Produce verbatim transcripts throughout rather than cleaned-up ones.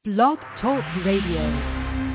Blog Talk Radio.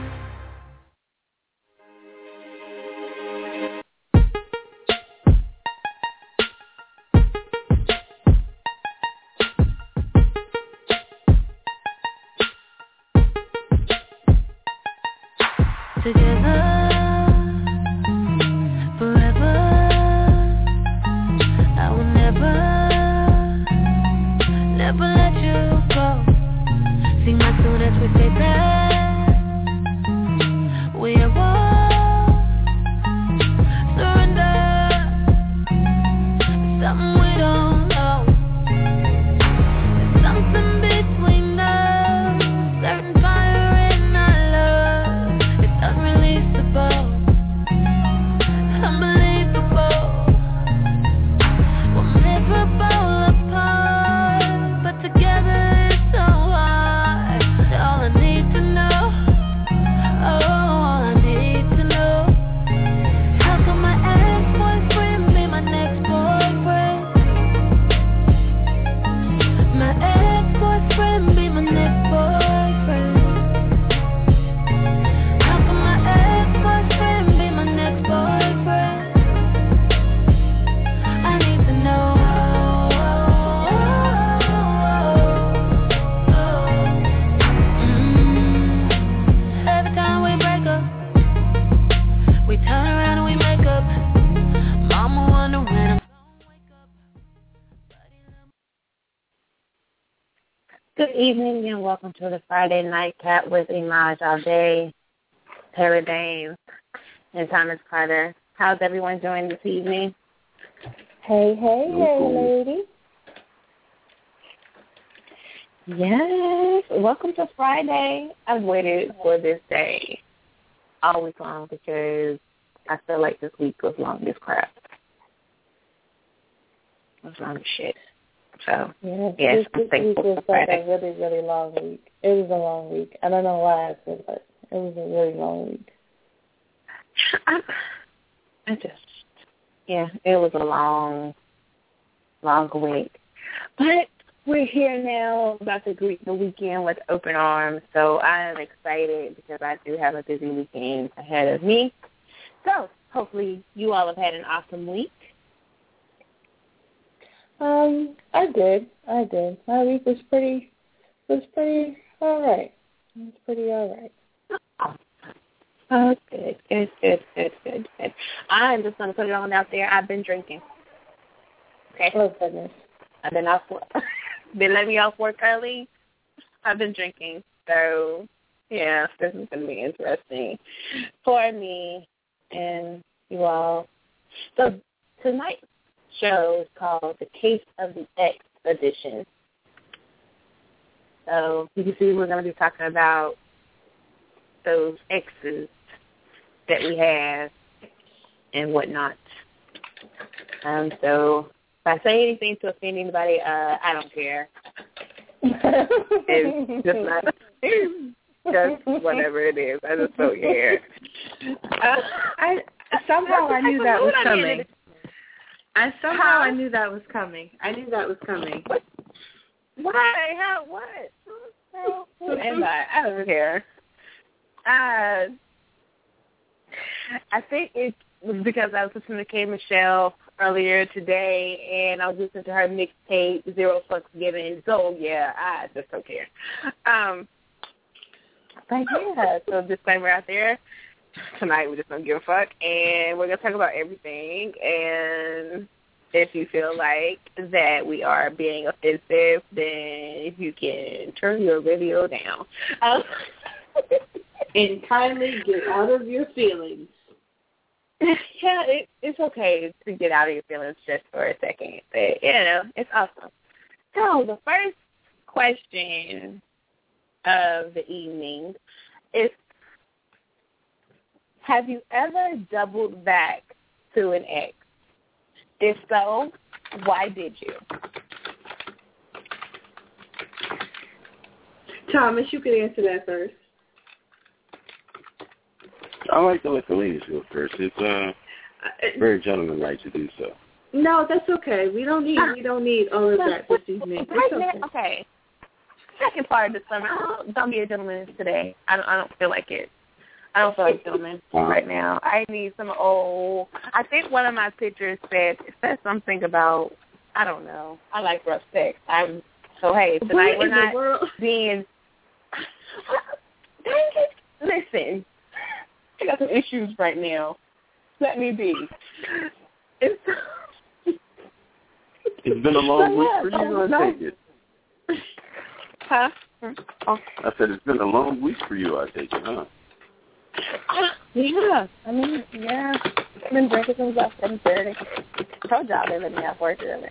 Good evening and welcome to the Friday Nightcap with Imaj all day, Taylor Dane, and Thomas Carter. How's everyone doing this evening? Hey, hey, hey, lady. Yes, welcome to Friday. I've waited for this day all week long because I feel like this week was long as crap. It was long as shit. So, yeah, yes, this, I'm thankful this week was for like Friday. a really, really long week. It was a long week. I don't know why I said that. It was a really long week. I, I just, yeah, it was a long, long week. But we're here now, about to greet the weekend with open arms. So I am excited because I do have a busy weekend ahead of me. So hopefully you all have had an awesome week. Um, I did. I did. My week was pretty, was pretty all right. It was pretty all right. Oh, good, good, good, good, good, good. I'm just going to put it on out there. I've been drinking. Okay? Oh, goodness. I've been off work. They let me off work early. I've been drinking. So, yeah, this is going to be interesting for me and you all. So tonight, show is called The Case of the X Edition. So you can see we're going to be talking about those X's that we have and whatnot. Um, so if I say anything to offend anybody, uh, I don't care. It's just not just whatever it is. I just don't care. Uh, I somehow I knew that was coming. I somehow How? I knew that was coming. I knew that was coming. What? Why? How? What? Well, who am I? I don't care. Uh, I think it was because I was listening to K. Michelle earlier today, and I was listening to her mixtape, Zero Fucks Given. So, yeah, I just don't care. Um, but, yeah, so disclaimer out there. Tonight we're just going to give a fuck, and we're going to talk about everything, and if you feel like that we are being offensive, then you can turn your radio down. Um, And kindly get out of your feelings. Yeah, it, it's okay to get out of your feelings just for a second, but, you know, it's awesome. So the first question of the evening is, have you ever doubled back to an ex? If so, why did you? Thomas, you can answer that first. I like to let the ladies go first. It's uh, very gentlemanlike to do so. No, that's okay. We don't need we don't need all of that this evening. It's okay. Okay. second part of the summer. Don't, don't be a gentleman today. I don't. I don't feel like it. I don't feel like a gentleman right now. I need some old. I think one of my pictures said said something about. I don't know. I like rough sex. I'm so hey tonight we're not being. Dang it! Listen, I got some issues right now. Let me be. It's, it's been a long week for you, I take it. Huh? Oh. I said it's been a long week for you, I take it, huh? Yeah. I mean, yeah. I've been drinking since about seven thirty. I told y'all they let me off work early.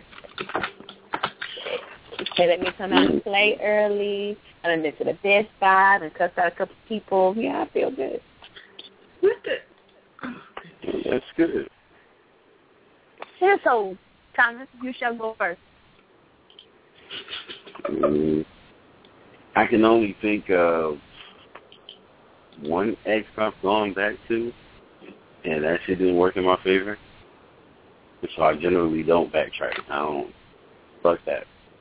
They let me come out and play early. I done been to the Best Buy and cussed out a couple people. Yeah, I feel good. What the? Yeah, that's good. Yeah, so, Thomas, you shall go first. Um, I can only think of one ex I've gone back to, and that shit didn't work in my favor. So I generally don't backtrack. I don't. Fuck that.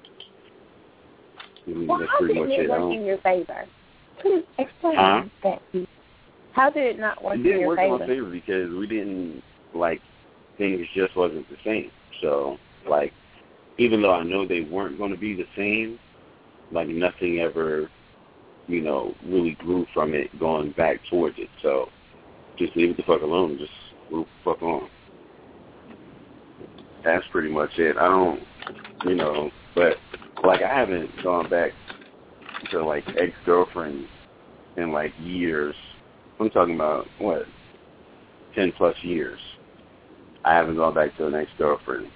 I mean, well, that's how pretty did much it it. work in your favor? Please explain huh? that. How did it not work it in your work favor? in my favor because we didn't, like, things just wasn't the same. So, like, even though I know they weren't going to be the same, like, nothing ever, you know, really grew from it going back towards it. So, just leave it the fuck alone and just move the fuck on. That's pretty much it. I don't, you know, but, like, I haven't gone back to, like, ex-girlfriends in, like, years. I'm talking about, what, ten plus years. I haven't gone back to an ex-girlfriend.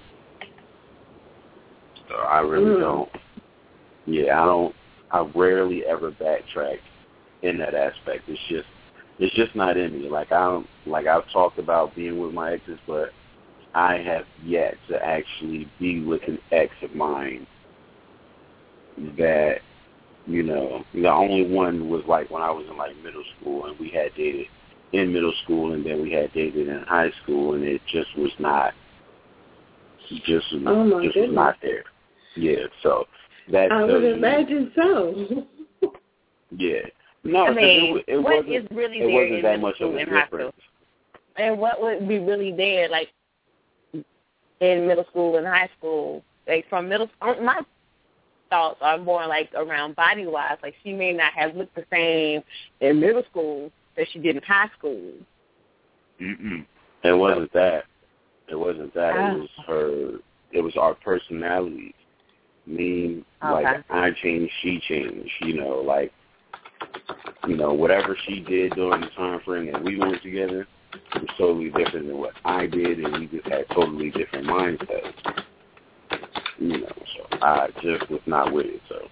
So I really mm. don't. Yeah, I don't. I rarely ever backtrack in that aspect. It's just, it's just not in me. Like I don't, like I've talked about being with my exes, but I have yet to actually be with an ex of mine that, you know, the only one was like when I was in like middle school and we had dated in middle school and then we had dated in high school and it just was not, just, oh my just goodness. was not there. Yeah, so that I would imagine so. Yeah. No, I mean, it, it what wasn't, is really it there wasn't in that middle much school of a and high difference. school? And what would be really there, like, in middle school and high school? Like, from middle school, my thoughts are more, like, around body-wise. Like, she may not have looked the same in middle school that she did in high school. Mm-mm. It wasn't that. It wasn't that. Ah. It was her, it was our personalities. Me, okay. like, I changed, she changed, you know, like, you know, whatever she did during the time frame that we weren't together was totally different than what I did, and we just had totally different mindsets. You know, so I just was not with it, so.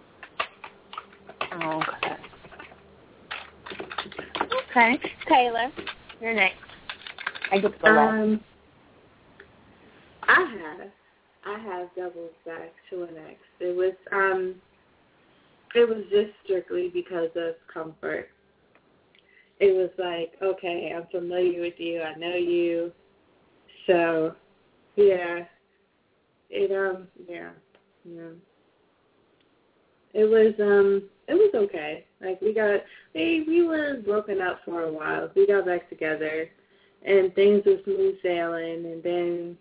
Okay. Okay. Taylor, you're next. I get to go last. Um, I have. I have doubled back to an ex. It was, um, it was just strictly because of comfort. It was like, okay, I'm familiar with you. I know you. So, yeah. It, um, yeah. Yeah. It was, um, it was okay. Like, we got, we, we were broken up for a while. We got back together, and things were smooth sailing, and then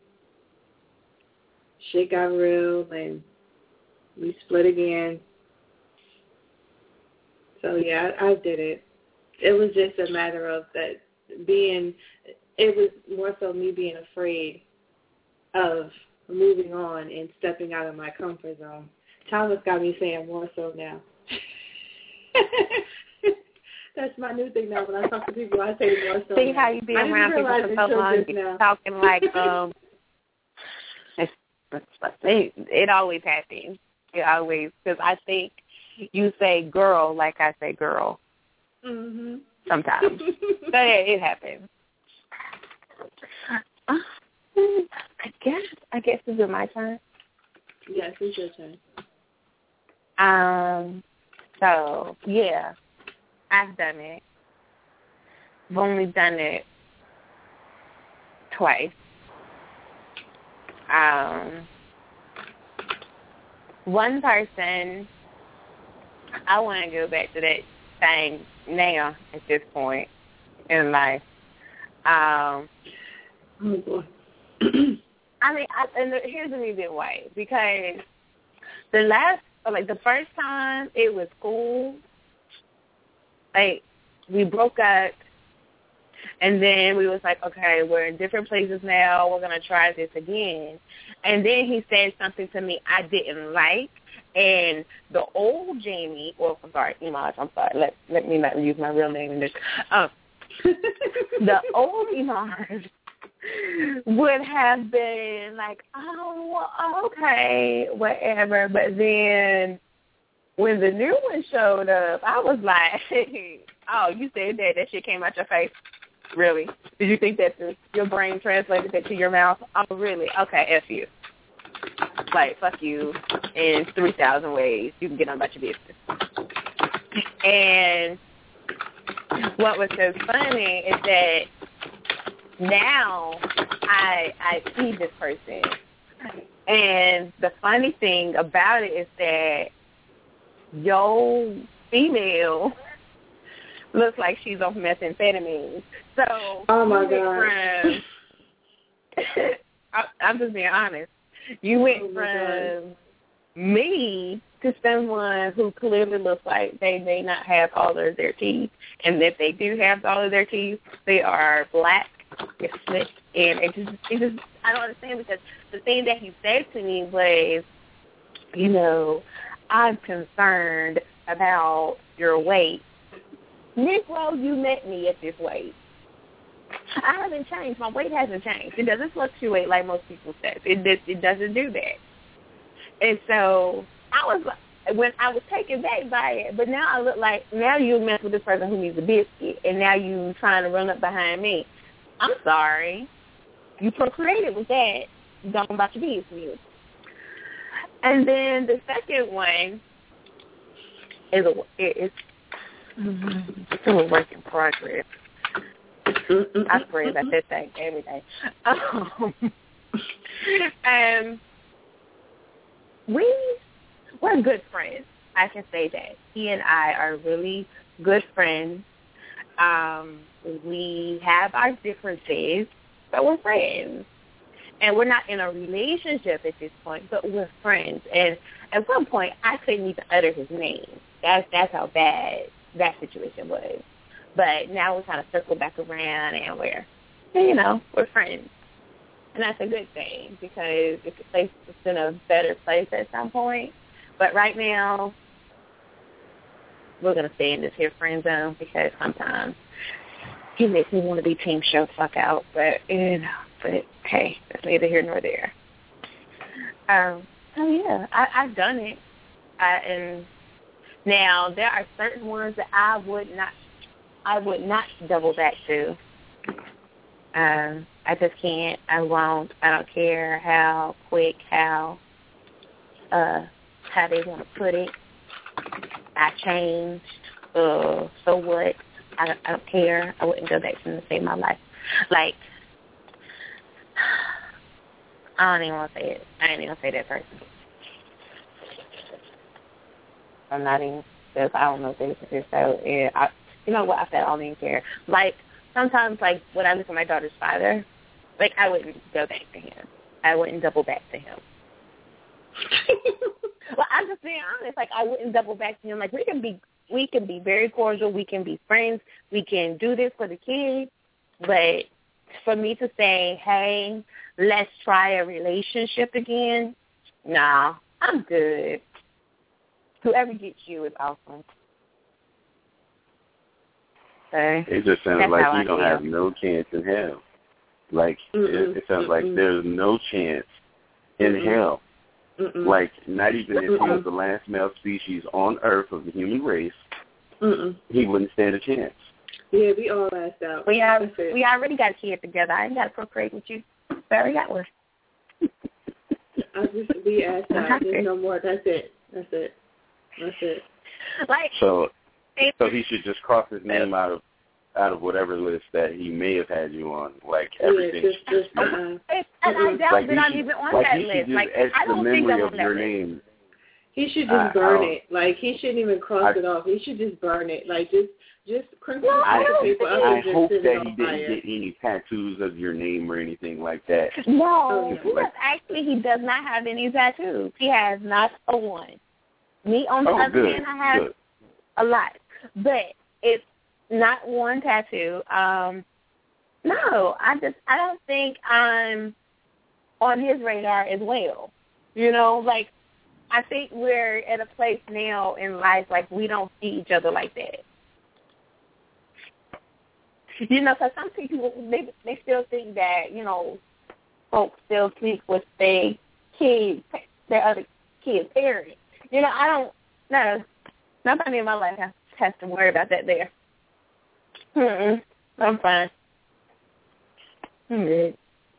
shit got real, and we split again. So, yeah, I, I did it. It was just a matter of that being, it was more so me being afraid of moving on and stepping out of my comfort zone. Thomas got me saying more so now. That's my new thing now. When I talk to people, I say more so. See now. how you be I around people for so long, you're talking like, um, it's, it, it always happens. It always, because I think you say girl like I say girl. Mm-hmm. Sometimes. But it, it happens. Uh, I guess, I guess is it my turn? Yes, it's your turn. Um, so, yeah, I've done it. I've only done it twice. Um, one person I want to go back to that thing now at this point in life. Um, oh boy. I mean, I, and the, here's the reason why. Because the last, like the first time, it was cool. Like, we broke up, and then we was like, okay, we're in different places now. We're going to try this again. And then he said something to me I didn't like. And the old Jamie, well, I'm sorry, Imaj, I'm sorry. Let, let me not use my real name in this. Um, the old Imaj would have been like, oh, well, okay, whatever. But then when the new one showed up, I was like, oh, you said that. That shit came out your face. Really? Did you think that the, your brain translated that to your mouth? Oh, really? Okay, F you. Like, fuck you in three thousand ways. You can get on about your business. And what was so funny is that now I I see this person. And the funny thing about it is that yo female looks like she's on methamphetamine. So oh my you went God. from, I, I'm just being honest. You went oh from me to someone who clearly looks like they may not have all of their teeth, and if they do have all of their teeth, they are black, it's slick, and it just, it just, I don't understand, because the thing that he said to me was, you know, I'm concerned about your weight. Negro, you met me at this weight. I haven't changed. My weight hasn't changed. It doesn't fluctuate like most people say. It it, it doesn't do that. And so I was when I was taken back by it, but now I look like now you mess with this person who needs a biscuit, and now you trying to run up behind me. I'm sorry. You procreated with that. You don't about your business. And then the second one is a it's still a work in progress. I pray about that thing every day. Um, um, we, we're good friends. I can say that. He and I are really good friends. Um, we have our differences, but we're friends. And we're not in a relationship at this point, but we're friends. And at one point, I couldn't even utter his name. That's, that's how bad that situation was. But now we kind of circle back around, and we're, you know, we're friends. And that's a good thing, because it could place us in a better place at some point. But right now, we're going to stay in this here friend zone, because sometimes he makes me want to be team show fuck out. But, you know, but hey, that's neither here nor there. Um, so, yeah, I, I've done it. I, and now there are certain ones that I would not I would not double back to. Um, I just can't. I won't. I don't care how quick, how uh, how they want to put it. I changed. Uh, so what? I don't, I don't care. I wouldn't go back to them to save my life. Like, I don't even want to say it. I ain't even going to say that person. I'm not even, because I don't know if they can so, yeah, I, you know what, I said I don't even care. Like, sometimes, like, when I look at my daughter's father, like, I wouldn't go back to him. I wouldn't double back to him. Well, I'm just being honest. Like, I wouldn't double back to him. Like, we can be, we can be very cordial. We can be friends. We can do this for the kids. But for me to say, hey, let's try a relationship again, nah, I'm good. Whoever gets you is awesome. Okay. It just sounds That's like you don't feel. have no chance in hell. Like, it, it sounds Mm-mm. like there's no chance in Mm-mm. hell. Mm-mm. Like, not even if he Mm-mm. was the last male species on Earth of the human race, Mm-mm. he wouldn't stand a chance. Yeah, we all asked out. We are, That's it. we already got a kid together. I ain't got to procreate with you. We already got one. I just we asked out. There's no more. That's it. That's it. That's it. Like, So, so he should just cross his name out of out of whatever list that he may have had you on. Like everything. Yeah, just, just, uh-uh. and I doubt like that I'm should, even on like that he should list. just Like, etch I the don't think memory I'm of on that your list. name. He should just I, burn I it. Like, he shouldn't even cross I, it off. He should just burn it. Like, just just crinkle No, I, the paper up I and just hope sit that it he on didn't fire. get any tattoos of your name or anything like that. No, yeah. he does, actually, he does not have any tattoos. He has not a one. Me, on the Oh, other good, hand, I have good. a lot. But it's not one tattoo. Um, no, I just, I don't think I'm on his radar as well. You know, like, I think we're at a place now in life, like, we don't see each other like that. You know, because some people, they, they still think that, you know, folks still sleep with their kids, their other kids' parents. You know, I don't, no, nobody in my life has, has to worry about that there. Mm-mm, I'm fine. I'm good.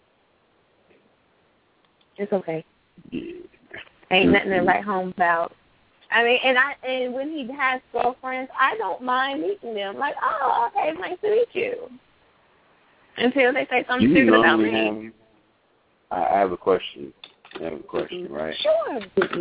It's okay. Yeah. Ain't nothing to write home about. I mean, and I and when he has girlfriends, I don't mind meeting them. Like, oh, okay, it's nice to meet you. Until they say something Do you stupid about me. normally have, I have a question. I have a question, right? Sure.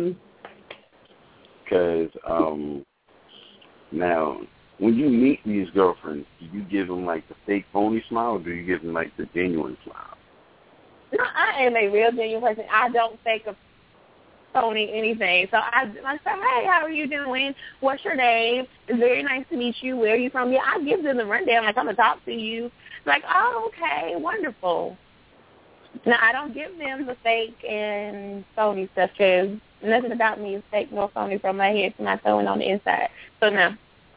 Because um, now, when you meet these girlfriends, do you give them, like, the fake phony smile, or do you give them, like, the genuine smile? No, I am a real genuine person. I don't fake a phony anything. So I, I say, hey, how are you doing? What's your name? It's very nice to meet you. Where are you from? Yeah, I give them the rundown. Like, I'm going to talk to you. Like, oh, okay, wonderful. Now, I don't give them the fake and phony stuff because nothing about me is fake nor phony from my head to my toe and on the inside. So, no.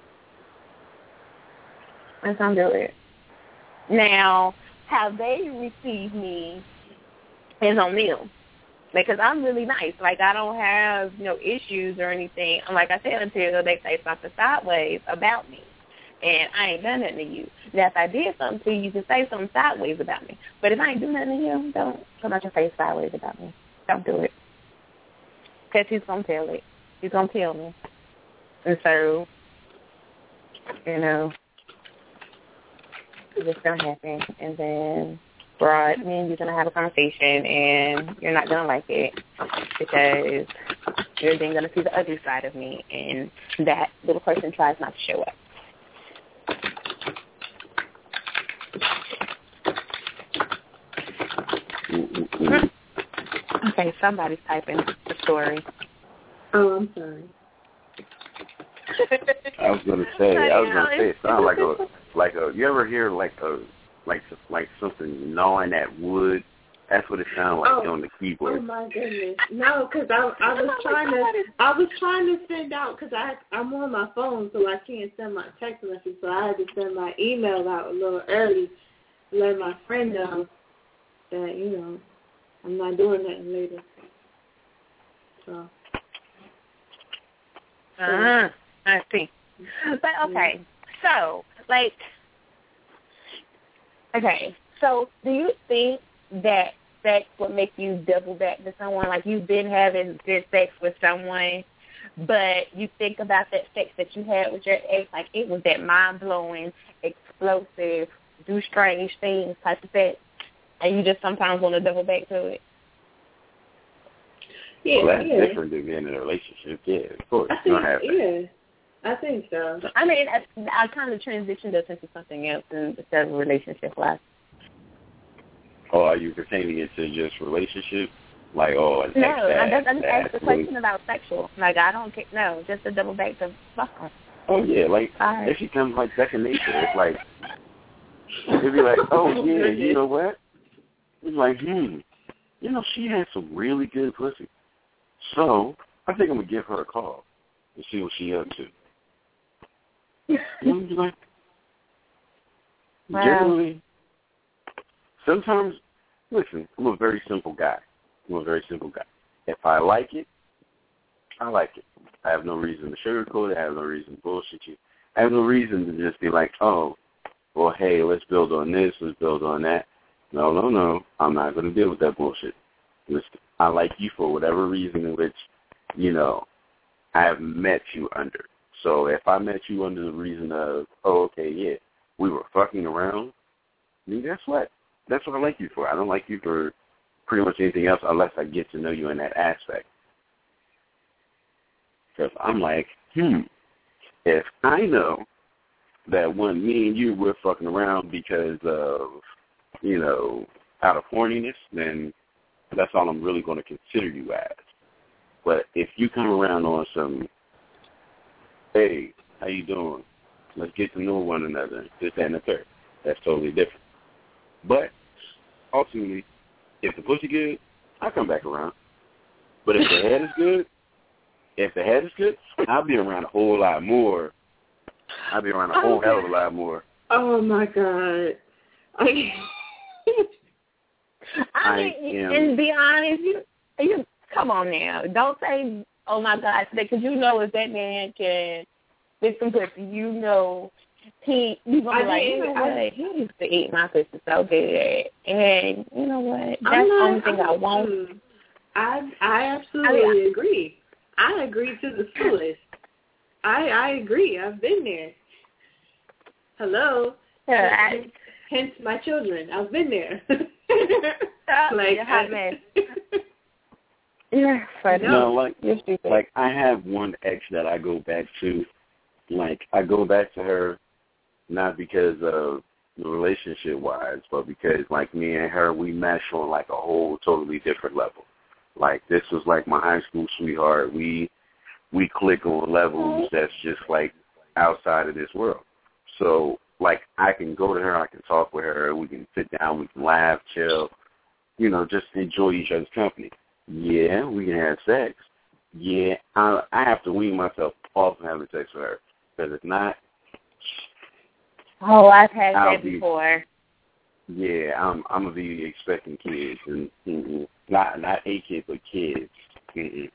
That's how I'm doing it. Now, how they receive me is on them. Because I'm really nice. Like, I don't have no issues or anything. Like I said, until they say something sideways about me. And I ain't done nothing to you. Now, if I did something to you, you can say something sideways about me. But if I ain't do nothing to you, don't come out your face sideways about me. Don't do it. Because he's going to tell it. He's going to tell me. And so, you know, it's just going to happen. And then, Rod, me and you're going to have a conversation, and you're not going to like it because you're then going to see the ugly side of me, and that little person tries not to show up. Okay, somebody's typing the story. Oh, I'm sorry. I was gonna say, I was gonna say, it sounds like a, like a. You ever hear like a, like like something gnawing at wood? That's what it sounds like oh, on the keyboard. Oh my goodness, no, because I I was trying to I was trying to send out because I I'm on my phone, so I can't send my text message, so I had to send my email out a little early to let my friend know that you know I'm not doing nothing later. So. Uh-huh. I see. But, okay, so, like, okay, so do you think that sex would make you double back to someone? Like, you've been having good sex with someone, but you think about that sex that you had with your ex, like it was that mind-blowing, explosive, do strange things type of sex, and you just sometimes want to double back to it? Yeah, well, that's yeah. different than being in a relationship. Yeah, of course. I You think, don't have yeah, I think so. I mean, I, I kind of transitioned us into something else instead of a relationship life. Oh, are you pertaining it to just relationship? Like, oh, an No, ex I just, I just that asked the really- question about sexual. Like, I don't care. No, just to double back to fuck her. Oh, yeah, like, Right. it becomes like second nature. It's like, it'd be like, oh, yeah, you know what? It's like, hmm, you know, she had some really good pussy. So, I think I'm going to give her a call and see what she up to. You know, be like, Wow. generally, sometimes, listen, I'm a very simple guy. I'm a very simple guy. If I like it, I like it. I have no reason to sugarcoat it. I have no reason to bullshit you. I have no reason to just be like, oh, well, hey, let's build on this, let's build on that. No, no, no. I'm not going to deal with that bullshit. Listen, I like you for whatever reason in which, you know, I have met you under. So if I met you under the reason of, oh, okay, yeah, we were fucking around, I mean, guess what? That's what I like you for. I don't like you for pretty much anything else unless I get to know you in that aspect. Because I'm like, hmm, if I know that when me and you were fucking around because of, you know, out of horniness, then that's all I'm really going to consider you as. But if you come around on some, hey, how you doing? Let's get to know one another, this, that, and the third, that's totally different. But ultimately, if the pussy good, I come back around. But if the head is good, if the head is good, I'll be around a whole lot more. I'll be around a whole okay. hell of a lot more. Oh my God. I, I mean, am, and be honest, you, you come on now. Don't say, oh my God, because you know if that man can get some pussy, you know he you gonna be like, you know what, I, he used to eat my pussy so good, and you know what, that's not, the only thing I'm, I want. I I absolutely I mean, agree. I agree to the fullest. I I agree. I've been there. Hello. Yeah, I, hence my children. I've been there. like I, yeah, but no, like like I have one ex that I go back to. Like I go back to her not because of relationship wise, but because like me and her, we mesh on like a whole totally different level. Like this was like my high school sweetheart. We we click on levels that's just like outside of this world. So like I can go to her, I can talk with her, we can sit down, we can laugh, chill, you know, just enjoy each other's company. Yeah, we can have sex. Yeah, I, I have to wean myself off of having sex with her because if not, oh, I've had I'll that be, before. Yeah, I'm I'm gonna be expecting kids and mm-mm. not not a kid but kids. Mm-mm.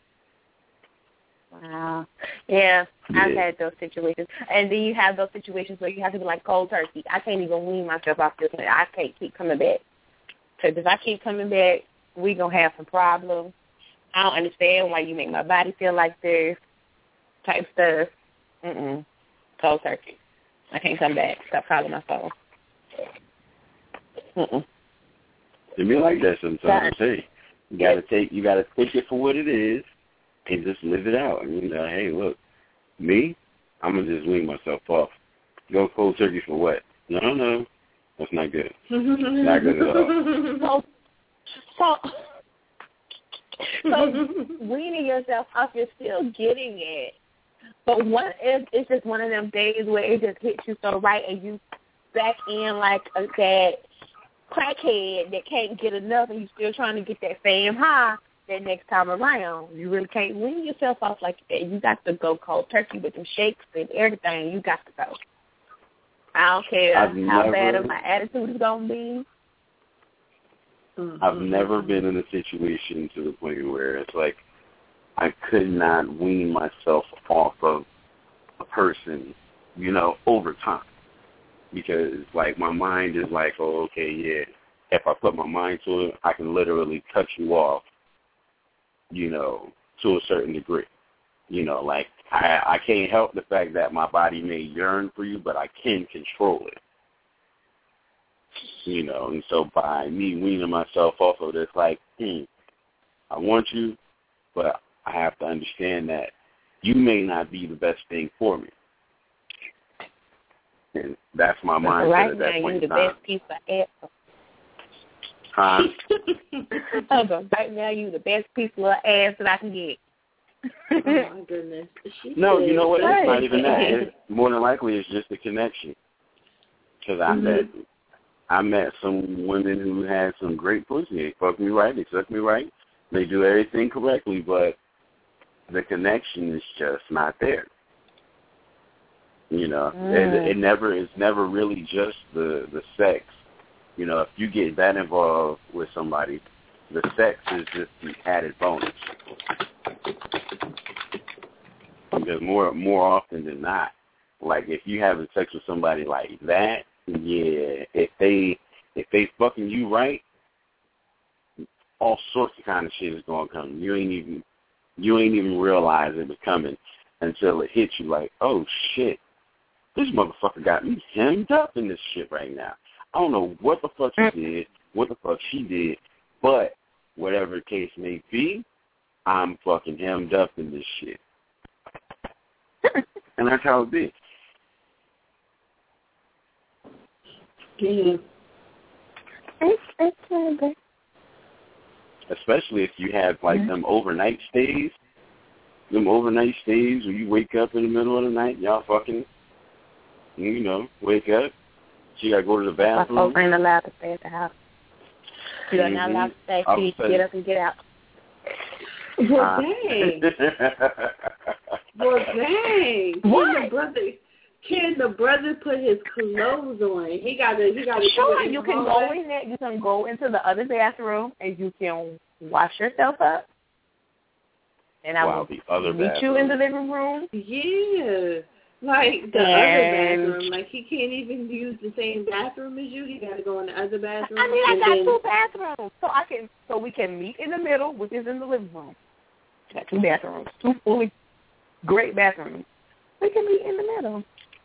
Wow. Yeah, yeah, I've had those situations. And then you have those situations where you have to be like cold turkey. I can't even wean myself off this one. I can't keep coming back. Because if I keep coming back, we're going to have some problems. I don't understand why you make my body feel like this type stuff. Mm-mm. Cold turkey. I can't come back. Stop calling my phone. Mm-mm. It be like that sometimes. Hey, you gotta take you gotta take it for what it is. And just live it out. I mean, uh, hey, look, me, I'm going to just wean myself off. Go cold turkey for what? No, no, no. That's not good. Not good at all. So, so, so weaning yourself off, you're still getting it. But one, it, it's just one of them days where it just hits you so right and you back in like a, that crackhead that can't get enough and you're still trying to get that same high. That next time around, you really can't wean yourself off like that. You got to go cold turkey with them shakes and everything. You got to go. I don't care I've how never, bad of my attitude is going to be. Mm-hmm. I've never been in a situation to the point where it's like I could not wean myself off of a person, you know, over time. Because, like, my mind is like, oh, okay, yeah, if I put my mind to it, I can literally cut you off, you know, to a certain degree. You know, like, I, I can't help the fact that my body may yearn for you, but I can control it. You know, and so by me weaning myself off of this, like, hmm, I want you, but I have to understand that you may not be the best thing for me. And that's my mindset right at that now, point you're in the time. best piece of ass. Huh? Okay, right now, you the best piece of ass that I can get. Oh, my goodness. She No, said, you know what? It's right. not even that. It's, more than likely, it's just a connection. Because I Mm-hmm. met, I met some women who had some great pussy. They fucked me right. They sucked me right. They do everything correctly, but the connection is just not there. You know, mm. it, it never it's never really just the the sex. You know, if you get that involved with somebody, the sex is just the added bonus. Because more more often than not, like if you having sex with somebody like that, yeah, if they if they fucking you right, all sorts of kind of shit is gonna come. You ain't even you ain't even realize it was coming until it hits you. Like, oh shit, this motherfucker got me hemmed up in this shit right now. I don't know what the fuck he did, what the fuck she did, but whatever the case may be, I'm fucking hemmed up in this shit. And that's how it be. Yeah. It's, it's not bad. Especially if you have, like, mm-hmm. them overnight stays. Them overnight stays where you wake up in the middle of the night, y'all fucking, you know, wake up. She got to go to the bathroom. My folks ain't allowed to stay at the house. You're mm-hmm. not allowed to stay. So you get up and get out. Well, uh, dang. Well, dang. What? Can the brother, can the brother put his clothes on? He got to, he got to Sure, you can go in there. You can go into the other bathroom and you can wash yourself up. And I wow, will other meet bathroom. you in the living room. Yeah. Like the and other bathroom. Like he can't even use the same bathroom as you. He got to go in the other bathroom. I mean, I got then... two bathrooms. So I can, so we can meet in the middle, which is in the living room. Got two bathrooms. Two fully great bathrooms. We can meet in the middle.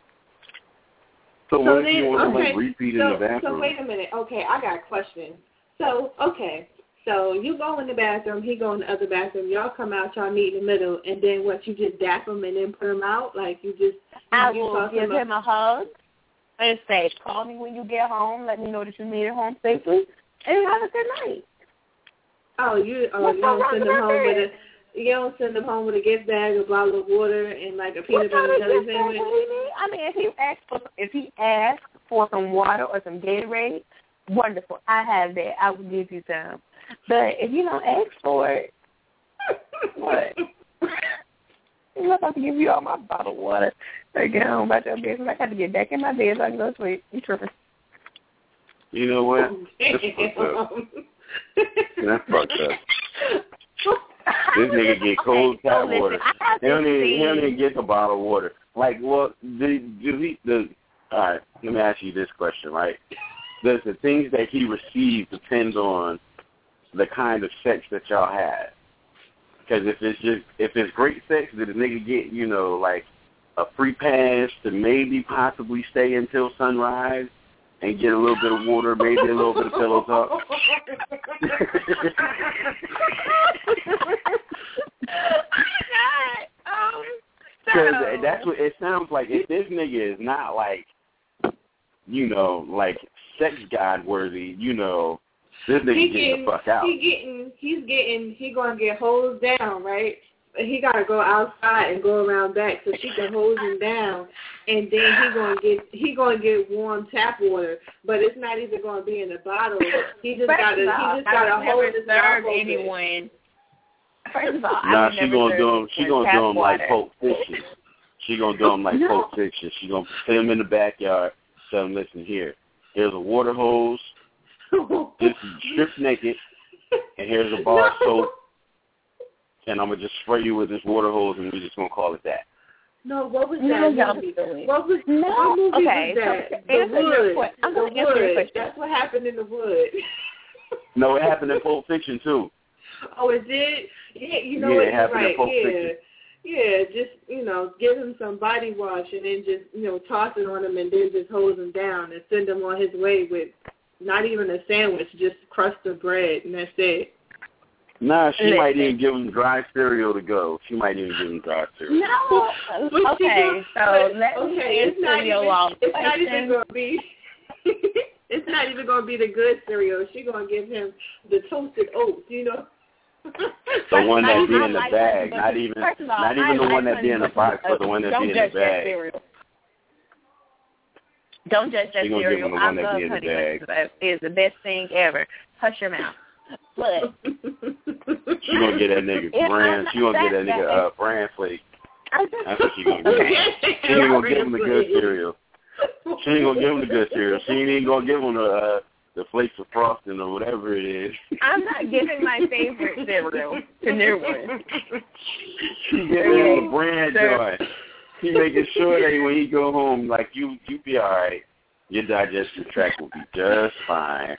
So, so what then, if you want okay, to like repeat so, in the bathroom? So wait a minute. Okay, I got a question. So, okay. So you go in the bathroom, he go in the other bathroom, y'all come out, y'all meet in the middle, and then what, you just dap him and then put him out? Like you just... I you will give him a hug and say, call me when you get home, let me know that you made it home safely, and have a good night. Oh, you, oh, you don't send him home with a... You don't send him home with a gift bag, a bottle of water, and like a peanut butter jelly sandwich? I mean, if he asks for if he asks for some water or some Gatorade, wonderful. I have that. I will give you some. But if you don't ask for it, what? I'm not about to give you all my bottled water. I get home about your business. I got to get back in my bed so I can go to sleep. You tripping? You know what? That's fucked up. That's fucked up. This nigga get cold okay, tap so listen, water. He don't, even, he don't even get the bottled water. Like, well, the, the, the, all right, let me ask you this question, right? Does the things that he received depend on the kind of sex that y'all had? Because if it's just, if it's great sex, did the nigga get, you know, like a free pass to maybe possibly stay until sunrise and get a little bit of water, maybe a little bit of pillow talk? Because um, that's what it sounds like. If this nigga is not like, you know, like sex god worthy, you know, this nigga he getting, getting the fuck out. He getting, he's getting, he gonna get hosed down, right? He gotta go outside and go around back so she can hose him down, and then he gonna get, he gonna get warm tap water, but it's not even gonna be in a bottle. He just First gotta, all, he just gotta hold his mouth open. Anyone. First of all, nah, I would she never gonna do him. She gonna do him water. like Pulp Fiction. She gonna do him like no. Pulp Fiction. She gonna sit him in the backyard. Tell him, listen here. Here's a water hose. Just strip naked, and here's a bar of no. soap. And I'm gonna just spray you with this water hose, and we're just gonna call it that. No, what was that no, movie? No. What was no. what movie okay, was that? So the wood. Your, I'm the gonna answer wood. your question. That's what happened in the wood. No, it happened in Pulp Fiction too. Oh, it did? Yeah, you know yeah, what? It You're happened right. in Pulp yeah. Fiction. Yeah, just, you know, give him some body wash and then just, you know, toss it on him and then just hose him down and send him on his way with not even a sandwich, just crust of bread, and that's it. Nah, she Listen. might even give him dry cereal to go. She might even give him dry cereal. No. Okay, so let okay, me it's not your even, long It's question. not even going to be... It's not even going to be the good cereal. She's going to give him the toasted oats, you know? The one that be in the like bag, honey, not even, all, not even I the like one that be in the box, but the one that be in the bag. Don't judge that she gonna cereal. Give him the I one that love be in the honey bag. bunches. It's the best thing ever. Hush your mouth. But she gonna get that nigga brand. She gonna get that nigga uh, brand flake. That's what she gonna do. She ain't gonna give him the good cereal. She ain't gonna give him the good cereal. She ain't even gonna give him the uh, the flakes of frosting or whatever it is. I'm not giving my favorite cereal to new one. She giving him a brand joint. He making sure that when he go home, like you, you be all right. Your digestive tract will be just fine.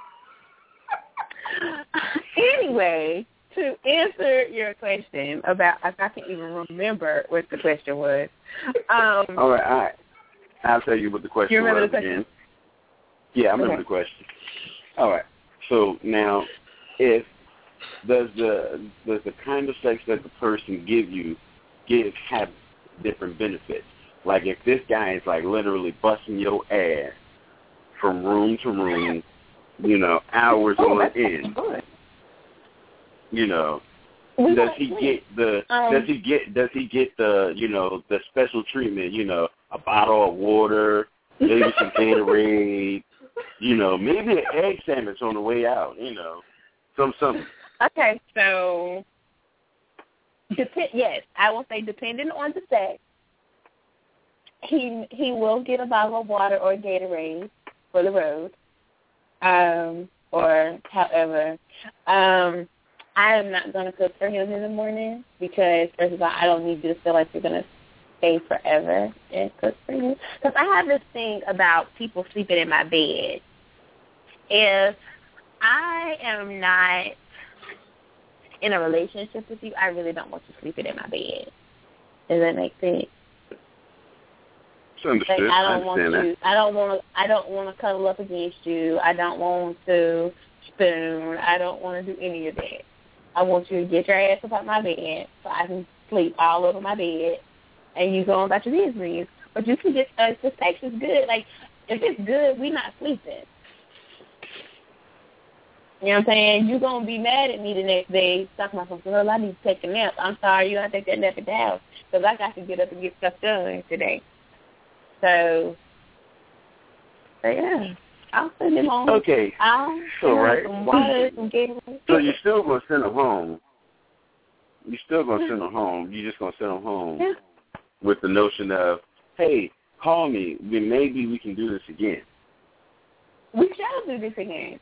Anyway, to answer your question about, I can't even remember what the question was. Um, all right, all right. I'll tell you what the question you remember was the question? again. Yeah, I remember okay. the question. All right. So now, if does the does the kind of sex that the person give you give have different benefits. Like if this guy is like literally busting your ass from room to room, you know, hours oh, on end, you know, we does he get the um, does he get does he get the you know the special treatment? You know, a bottle of water, maybe some Gatorade, you know, maybe an egg sandwich on the way out. You know, some something. Okay, so dep- yes, I will say depending on the sex, he he will get a bottle of water or Gatorade for the road, um, or however. Um, I am not going to cook for him in the morning because, first of all, I don't need you to feel like you're going to stay forever and cook for you. Because I have this thing about people sleeping in my bed. If I am not in a relationship with you, I really don't want you sleeping in my bed. Does that make sense? Like, I don't I want you. that. I don't want to. I don't want to cuddle up against you. I don't want to spoon. I don't want to do any of that. I want you to get your ass up out my bed so I can sleep all over my bed, and you go on about your business. But you can just uh, the sex is good. Like if it's good, we not sleeping. You know what I'm saying? You're gonna be mad at me the next day, talking about something. Well, I need to take a nap. I'm sorry, you gotta take that nap at the house because I got to get up and get stuff done today. So, so yeah, I'll send him home. Okay. I'll so send right. some water, some Gatorade. So you're still gonna send him home. You're still gonna send him home. You're just gonna send him home Yeah. with the notion of, hey, call me. Then maybe we can do this again. We shall do this again.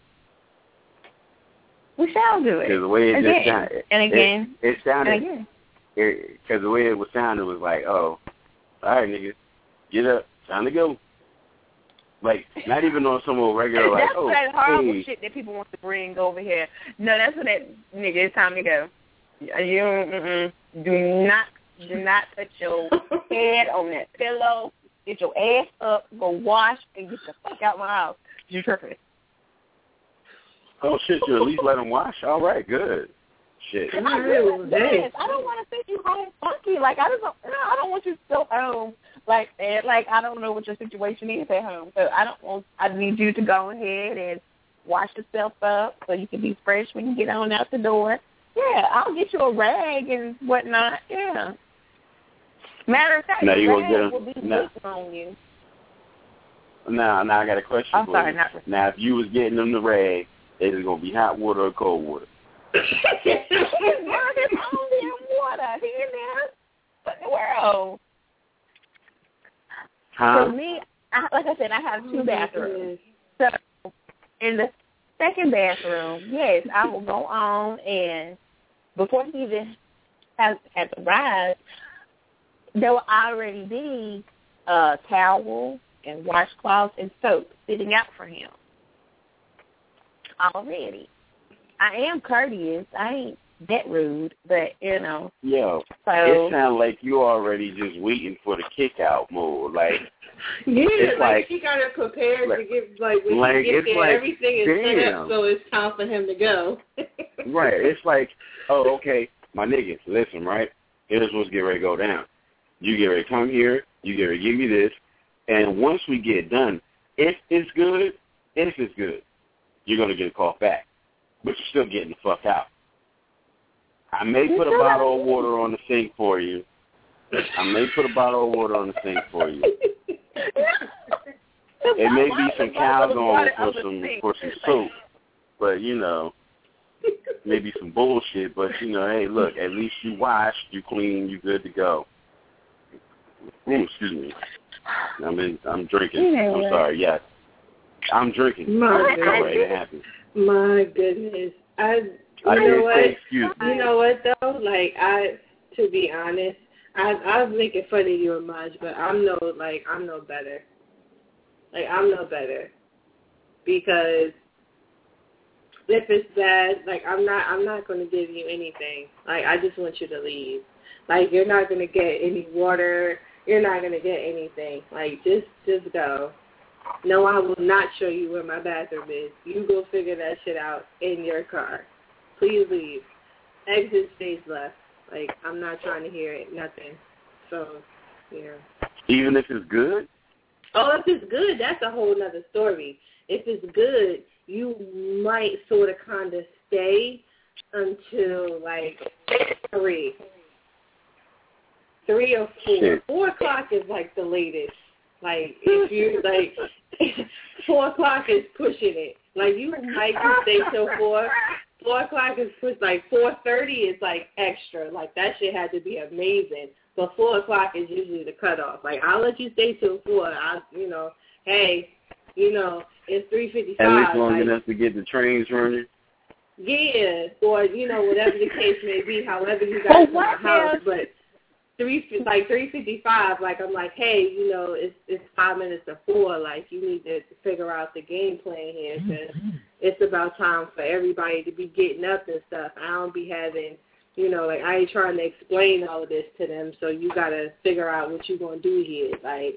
We shall do it. Because the way it again. just sounded, and again, it, it sounded, and again. because the way it was sounded was like, oh, all right, nigga, get up, time to go. Like, not even on some old regular, like, that's oh, that horrible hey. shit that people want to bring over here. No, that's what that, nigga, it's time to go. You mm-mm, do not, do not put your head on that pillow. Get your ass up, go wash, and get the fuck out my house. You tripping. Oh, shit, you at least let him wash? All right, good. Shit. I do, yes. I don't want to send you home funky. Like, I just don't, no, I don't want you to go home like that. Like, I don't know what your situation is at home. So I don't want, I need you to go ahead and wash yourself up so you can be fresh when you get on out the door. Yeah, I'll get you a rag and whatnot. Yeah. Matter of fact, now the you rag gonna get will be now, waiting on you. Now, now I got a question I'm for sorry, you. not Now, if you was getting them the rag, is it going to be hot water or cold water? It's only in water. Here now. What in the world? Huh? For me, I, like I said, I have two bathrooms. So in the second bathroom, yes, I will go on and before he even has, has arrived, there will already be a towel and washcloths and soap sitting out for him already. I am courteous. I ain't that rude, but, you know. Yo, so, it sounds like you already just waiting for the kick-out mode. Like, yeah, it's like, like she got it prepared like, to get, like, when like, she gets it's there, like, everything is damn. set up, so it's time for him to go. Right. It's like, oh, okay, my niggas, listen, right? Here's what's getting ready to go down. You get ready to come here, you get ready to give me this, and once we get done, if it's good, if it's good, you're going to get a call back. But you're still getting the fuck out. I may put a bottle of water on the sink for you. I may put a bottle of water on the sink for you. It may be some Calgon for some for some soap, but you know, maybe some bullshit. But you know, hey, look, at least you washed, you clean, you good to go. Ooh, excuse me. I'm in, I'm drinking. I'm sorry. Yes, I'm drinking. My Go right, it happens. My goodness. I you I know what? Excuse me. You know what though? Like I to be honest, I I was making fun of you and Maj, but I'm no like I'm no better. Like I'm no better. Because if it's bad, like I'm not I'm not gonna give you anything. Like I just want you to leave. Like you're not gonna get any water, you're not gonna get anything. Like just just go. No, I will not show you where my bathroom is. You go figure that shit out in your car. Please leave. Exit stage left. Like, I'm not trying to hear it, nothing. So, Yeah. Even if it's good? Oh, if it's good, that's a whole nother story. If it's good, you might sort of kind of stay until, like, three. Three or four. Shit. Four o'clock is, like, the latest. Like, if you, like, four o'clock is pushing it. Like, you might just stay till four. Four o'clock is push, like, four thirty is, like, extra. Like, that shit had to be amazing. But four o'clock is usually the cutoff. Like, I'll let you stay till four. I, you know, hey, you know, it's three fifty-five. At least long like, enough to get the trains running. Yeah, or, you know, whatever the case may be, however you got to my house. But three, like three fifty-five, like, I'm like, hey, you know, it's it's five minutes to four. Like, you need to figure out the game plan here because it's about time for everybody to be getting up and stuff. I don't be having, you know, like, I ain't trying to explain all of this to them, so you got to figure out what you're going to do here. Like,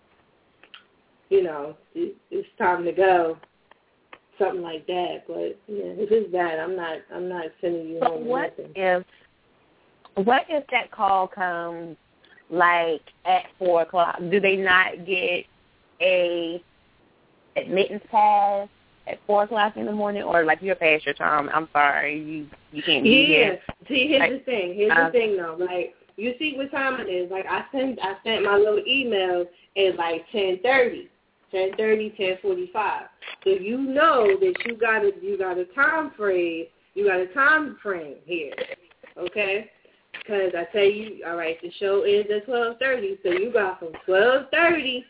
you know, it, it's time to go. Something like that, but yeah, if it's that, I'm not, I'm not sending you But home. what nothing. if, what if that call comes like at four o'clock? Do they not get a admittance pass at four o'clock in the morning, or like you're past your time? I'm sorry, you you can't be yeah. here. See, here's like, the thing. Here's uh, the thing, though. Like, you see what time it is. Like, I sent, I sent my little email at like ten thirty. ten thirty, ten forty-five. So you know that you got a you got a time frame. You got a time frame here, okay? Because I tell you, all right, the show ends at twelve thirty. So you got from twelve thirty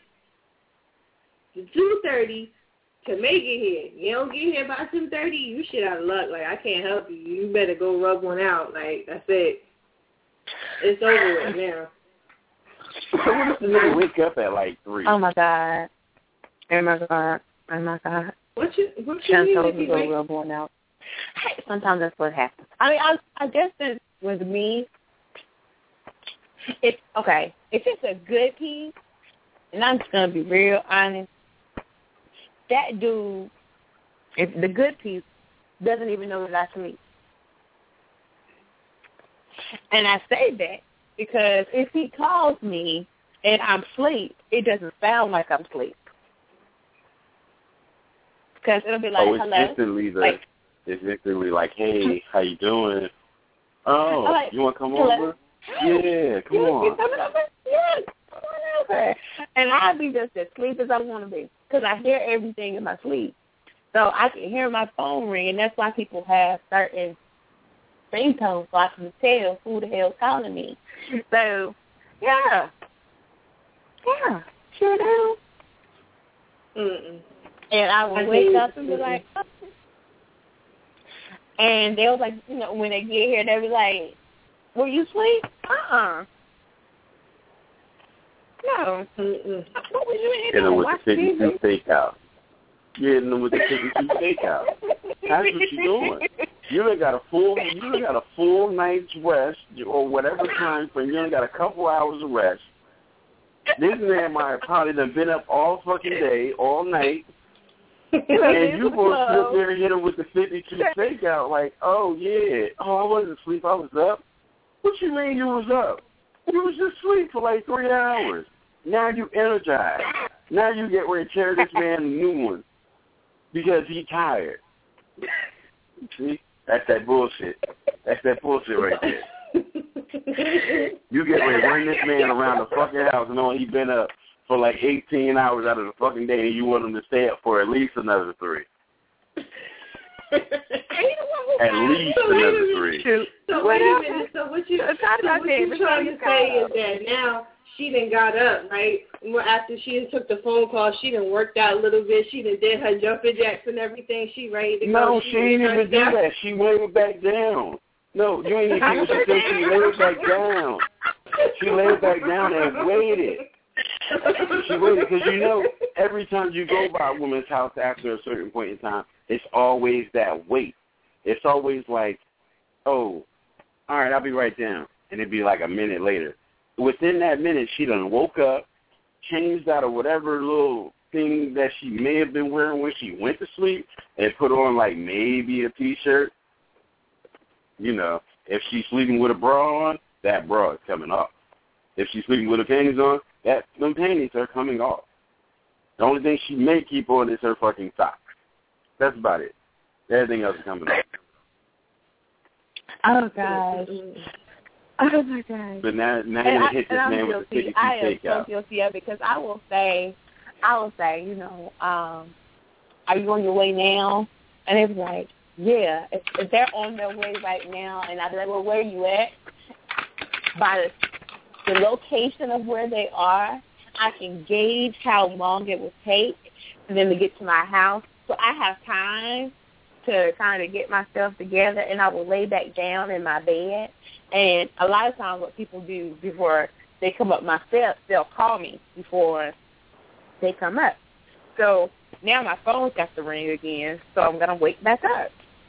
to two thirty to make it here. You don't get here by two thirty, you shit out of luck. Like, I can't help you. You better go rub one out. Like, that's it. It's over with now. So what if the nigga wake up at like three? Oh my god. Oh my god. Oh my god. What you what you Sean mean told if me you to wake? go rub one out. Hey, sometimes that's what happens. I mean, I, I guess that with me, it's okay. If it's a good piece, and I'm just gonna be real honest, that dude, if the good piece doesn't even know that I sleep. And I say that because if he calls me and I'm asleep, it doesn't sound like I'm asleep. Because it'll be like, oh, it's hello. instantly the, like, it's instantly like, hey, how you doing? Oh, like, you want to come hello? over? Yeah, come you, on. You coming over? Yes, come on over. And I'll be just as asleep as I want to be because I hear everything in my sleep. So I can hear my phone ring, and that's why people have certain ringtones so I can tell who the hell's calling me. So, yeah. Yeah, sure do. Mm-mm. And I will I wake do. up and be like, oh. And they'll like, you know, when they get here, they'll be like, were you asleep? Uh-uh. No. Mm-mm. What was you in Hit there? him with Watch the T V? fifty-two steakhouse. You hitting them with the fifty-two steakhouse. That's what you're doing. You done got a full, you done got a full night's rest or whatever time frame. You done got a couple hours of rest. This man might have probably done been up all fucking day, all night. And you gonna sit up there and hit him with the fifty-two steakout like, oh, yeah. Oh, I wasn't asleep. I was up. What you mean you was up? You was just asleep for like three hours. Now you energized. Now you get ready to tear this man a new one because he tired. See? That's that bullshit. That's that bullshit right there. You get ready to bring this man around the fucking house knowing he been up for like eighteen hours out of the fucking day, and you want him to stay up for at least another three. At least so another three. So wait a minute. So what you, so what you trying to say is that now she done got up, right? Well, after she done took the phone call, she done worked out a little bit. She done did her jumping jacks and everything. She ready to go. No, she, she ain't even do down. that. She laid back down. No, you ain't even see what she said. She laid back down. She laid back down and waited. She waited because, you know, every time you go by a woman's house after a certain point in time, it's always that wait. It's always like, oh, all right, I'll be right down. And it'd be like a minute later. Within that minute, she done woke up, changed out of whatever little thing that she may have been wearing when she went to sleep, and put on like maybe a T-shirt. You know, if she's sleeping with a bra on, that bra is coming off. If she's sleeping with her panties on, that them panties are coming off. The only thing she may keep on is her fucking socks. That's about it. Everything else is coming off. Oh, gosh. Oh, my God. But now, now you hit this man with the fifty-two I am takeout. so guilty of it because I will say, I will say, you know, um, are you on your way now? And it's like, yeah. If, if they're on their way right now, and I'll be like, well, where are you at? By the, the location of where they are, I can gauge how long it will take for them to get to my house. So I have time to kind of get myself together, and I will lay back down in my bed. And a lot of times what people do before they come up my steps, they'll call me before they come up. So now my phone's got to ring again, so I'm going to wake back up.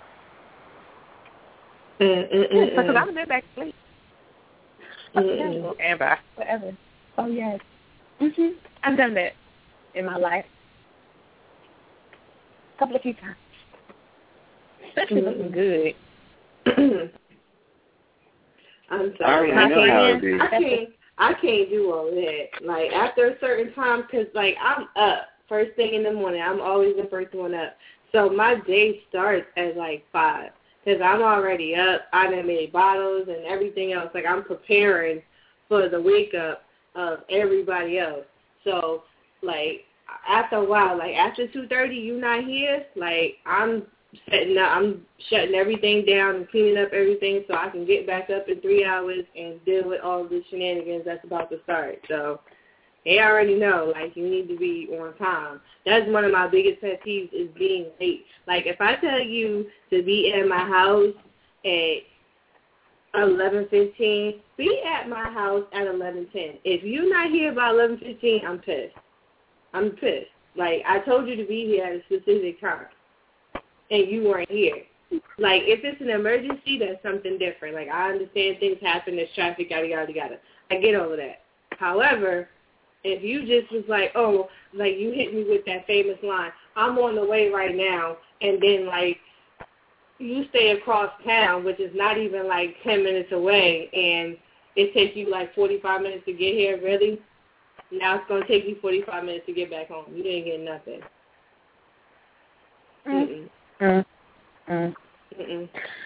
Mm, mm, mm, Because mm. I'm going back to sleep. Mm-mm. Whatever. Whatever. Oh, yes. Mm-hmm. I've done that in my life. A couple of few times. Especially looking good. I'm I sorry. already know how it can't, is. I can't. I can't do all that. Like after a certain time, because like I'm up first thing in the morning. I'm always the first one up. So my day starts at like five because I'm already up. I done made bottles and everything else. Like I'm preparing for the wake up of everybody else. So like after a while, like after two thirty, you not here. Like I'm. Setting up, I'm shutting everything down and cleaning up everything so I can get back up in three hours and deal with all the shenanigans that's about to start. So they already know, like, you need to be on time. That's one of my biggest pet peeves is being late. Like, if I tell you to be at my house at eleven fifteen, be at my house at eleven ten. If you're not here by eleven fifteen, I'm pissed. I'm pissed. Like, I told you to be here at a specific time. And you weren't here. Like, if it's an emergency, that's something different. Like, I understand things happen, there's traffic, yada, yada, yada. I get all of that. However, if you just was like, oh, like, you hit me with that famous line, I'm on the way right now, and then, like, you stay across town, which is not even, like, ten minutes away, and it takes you, like, forty-five minutes to get here, really? Now it's going to take you forty-five minutes to get back home. You didn't get nothing. Mm-mm. Mm. Mm. Mm-mm.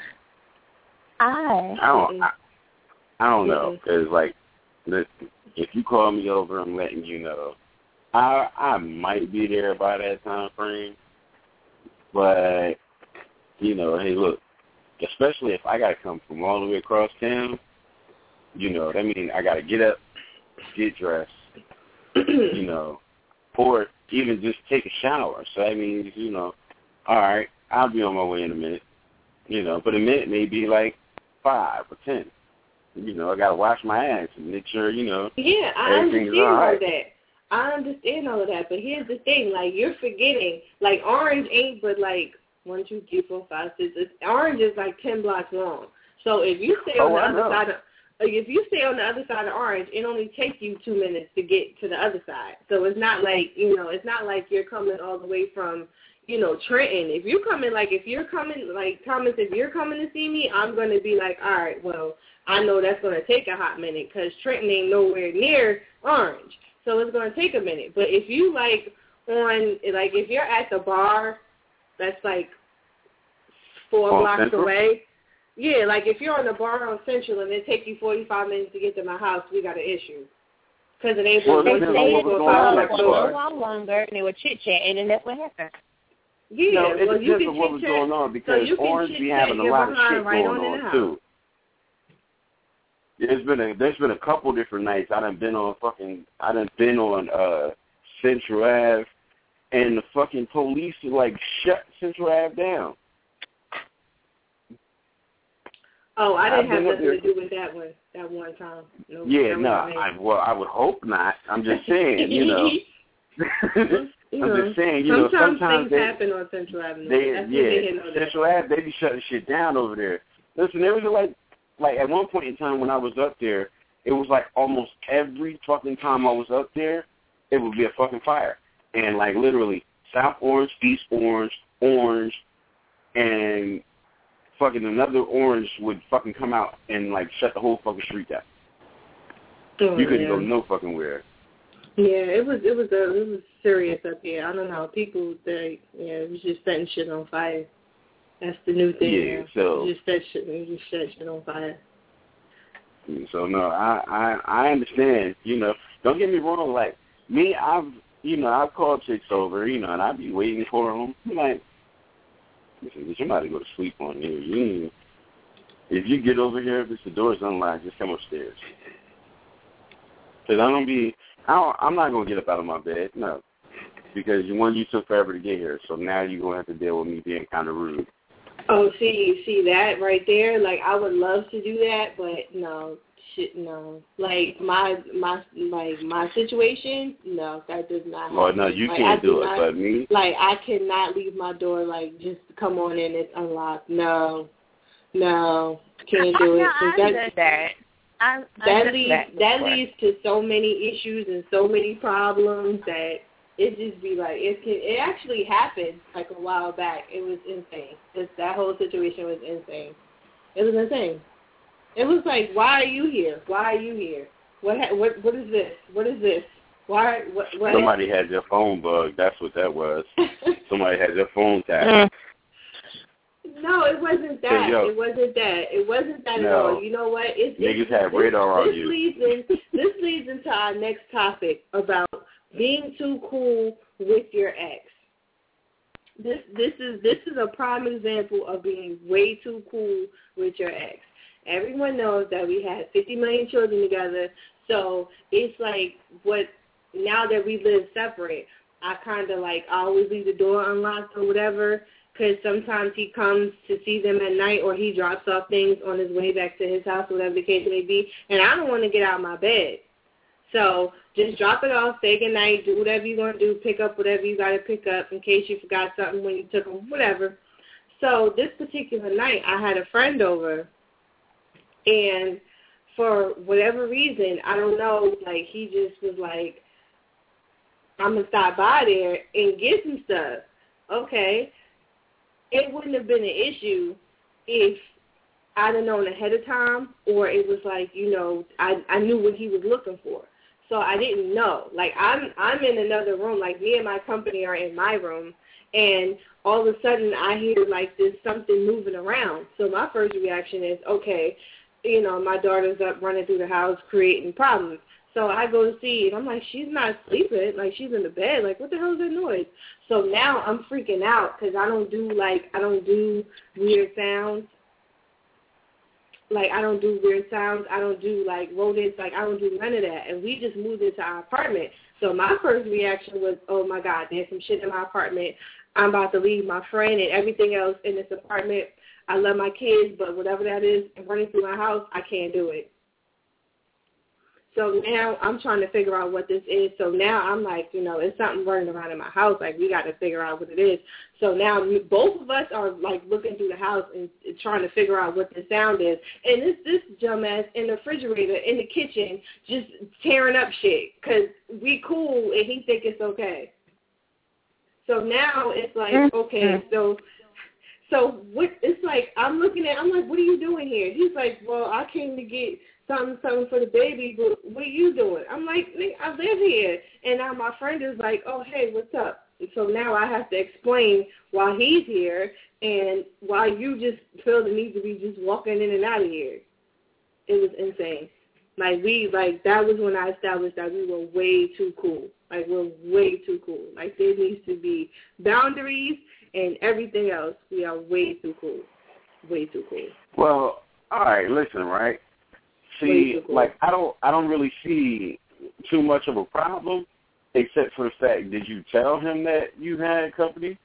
I. I don't. I, I don't know because like, listen, if you call me over, I'm letting you know. I I might be there by that time frame, but you know, hey, look, especially if I gotta come from all the way across town, you know, that means I gotta get up, get dressed, you know, or even just take a shower. So that means, you know, all right, I'll be on my way in a minute, you know, but a minute may be like five or ten. You know, I got to wash my ass and make sure, you know, yeah, I everything's understand all right. all of that. I understand all of that, but here's the thing, like, you're forgetting, like, Orange ain't but, like, one, two, three, four, five, six, it's, Orange is, like, ten blocks long. So if you stay on Oh, the I other know. side of, like, if you stay on the other side of Orange, it only takes you two minutes to get to the other side. So it's not like, you know, it's not like you're coming all the way from, you know, Trenton. If you're coming, like, if you're coming, like, Thomas, if you're coming to see me, I'm going to be like, all right, well, I know that's going to take a hot minute because Trenton ain't nowhere near Orange. So it's going to take a minute. But if you, like, on, like, if you're at the bar that's, like, four On blocks Central? away, yeah, like, if you're on the bar on Central and it take you forty-five minutes to get to my house, we got an issue. Because it ain't Well, been They depends one on stayed what was for going on a at the little bar. while longer, and they were chit-chatting, and that's what happened. Yeah, No, it well, you depends can on what was chit-chat. going on So because you can Orange be chit-chat having a your lot of behind shit right going on in the on house. too. There's been a there's been a couple different nights I done been on fucking I done been on uh Central Ave, and the fucking police like shut Central Ave down. Oh, I didn't I've have been up nothing there. to do with that one. That one time. No, Yeah, that no, wasn't me. I well I would hope not. I'm just saying, you know. You I'm know, just saying, you know, sometimes sometimes things they, happen on Central Avenue. They, That's yeah, neither here nor there. Central Ave, they be shutting shit down over there. Listen, there was like, like at one point in time when I was up there, it was like almost every fucking time I was up there, it would be a fucking fire. And like literally, South Orange, East Orange, Orange, and fucking another Orange would fucking come out and like shut the whole fucking street down. Oh, you couldn't yeah. go no fucking where. Yeah, it was it was a, it was serious up here. I don't know. People, they yeah, it was just setting shit on fire. That's the new thing. Yeah, now. so You just set shit, you just set shit on fire. So no, I, I I understand. You know, don't get me wrong. Like me, I've you know I've called chicks over, you know, and I'd be waiting for them. I'm like, listen, there's somebody to go to sleep on here. You, if you get over here, if it's the door's unlocked, just come upstairs. Cause I don't be, I don't, I'm not gonna get up out of my bed, no, because one, you took forever to get here, so now you're gonna have to deal with me being kind of rude. Oh, see, see that right there? Like, I would love to do that, but no, shit, no. Like, my, my, like, my situation, no, that does not happen. Oh, no, you like, can't I do it, not, but me? Like, I cannot leave my door, like, just come on in, it's unlocked. No, no, can't do I, it. no, I that, understand that. I, I that leads, that, that leads to so many issues and so many problems that it just be like, it can, it actually happened like a while back. It was insane. It's, that whole situation was insane. It was insane. It was like, why are you here? Why are you here? What what what is this? What is this? Why what, what? Somebody had their phone bugged. That's what that was. Somebody had their phone tapped. No, it wasn't that. Hey, yo. It wasn't that. It wasn't that No. at all. You know what? It's, Niggas it's, have this, radar on this you. Leads in, this leads into our next topic about being too cool with your ex. This this is this is a prime example of being way too cool with your ex. Everyone knows that we had fifty million children together, so it's like what now that we live separate, I kind of like I always leave the door unlocked or whatever, because sometimes he comes to see them at night or he drops off things on his way back to his house, whatever the case may be, and I don't want to get out of my bed. So just drop it off, say goodnight, do whatever you want to do, pick up whatever you got to pick up in case you forgot something when you took them, whatever. So this particular night, I had a friend over, and for whatever reason, I don't know, like he just was like, I'm going to stop by there and get some stuff. Okay. It wouldn't have been an issue if I'd have known ahead of time, or it was like, you know, I, I knew what he was looking for. So I didn't know. Like, I'm I'm in another room. Like, me and my company are in my room, and all of a sudden I hear, like, there's something moving around. So my first reaction is, okay, you know, my daughter's up running through the house creating problems. So I go to see, and I'm like, she's not sleeping. Like, she's in the bed. Like, what the hell is that noise? So now I'm freaking out because I don't do, like, I don't do weird sounds. Like, I don't do weird sounds. I don't do, like, rodents. Like, I don't do none of that. And we just moved into our apartment. So my first reaction was, oh, my God, there's some shit in my apartment. I'm about to leave my friend and everything else in this apartment. I love my kids, but whatever that is, running through my house, I can't do it. So now I'm trying to figure out what this is. So now I'm like, you know, it's something running around in my house. Like, we got to figure out what it is. So now both of us are, like, looking through the house and trying to figure out what the sound is. And this this dumbass in the refrigerator, in the kitchen, just tearing up shit because we cool and he think it's okay. So now it's like, okay, so so what? It's like I'm looking at, I'm like, what are you doing here? He's like, well, I came to get something, something for the baby, but what are you doing? I'm like, I live here. And now my friend is like, oh, hey, what's up? And so now I have to explain why he's here and why you just feel the need to be just walking in and out of here. It was insane. Like, we, like, that was when I established that we were way too cool. Like, we're way too cool. Like, there needs to be boundaries and everything else. We are way too cool. Way too cool. Well, all right, listen, right? See, like, I don't I don't really see too much of a problem, except for the fact, did you tell him that you had company?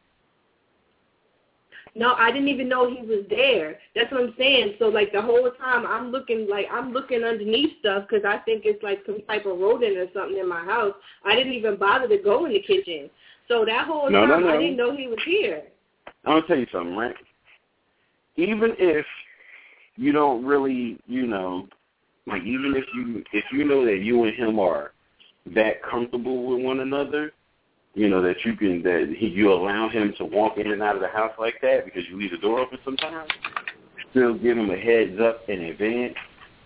No, I didn't even know he was there. That's what I'm saying. So, like, the whole time I'm looking, like, I'm looking underneath stuff because I think it's, like, some type of rodent or something in my house. I didn't even bother to go in the kitchen. So that whole no, time no, no. I didn't know he was here. I'm going to tell you something, right? Even if you don't really, you know, like, even if you if you know that you and him are that comfortable with one another, you know, that you can, that he, you allow him to walk in and out of the house like that because you leave the door open sometimes, still give him a heads up in advance,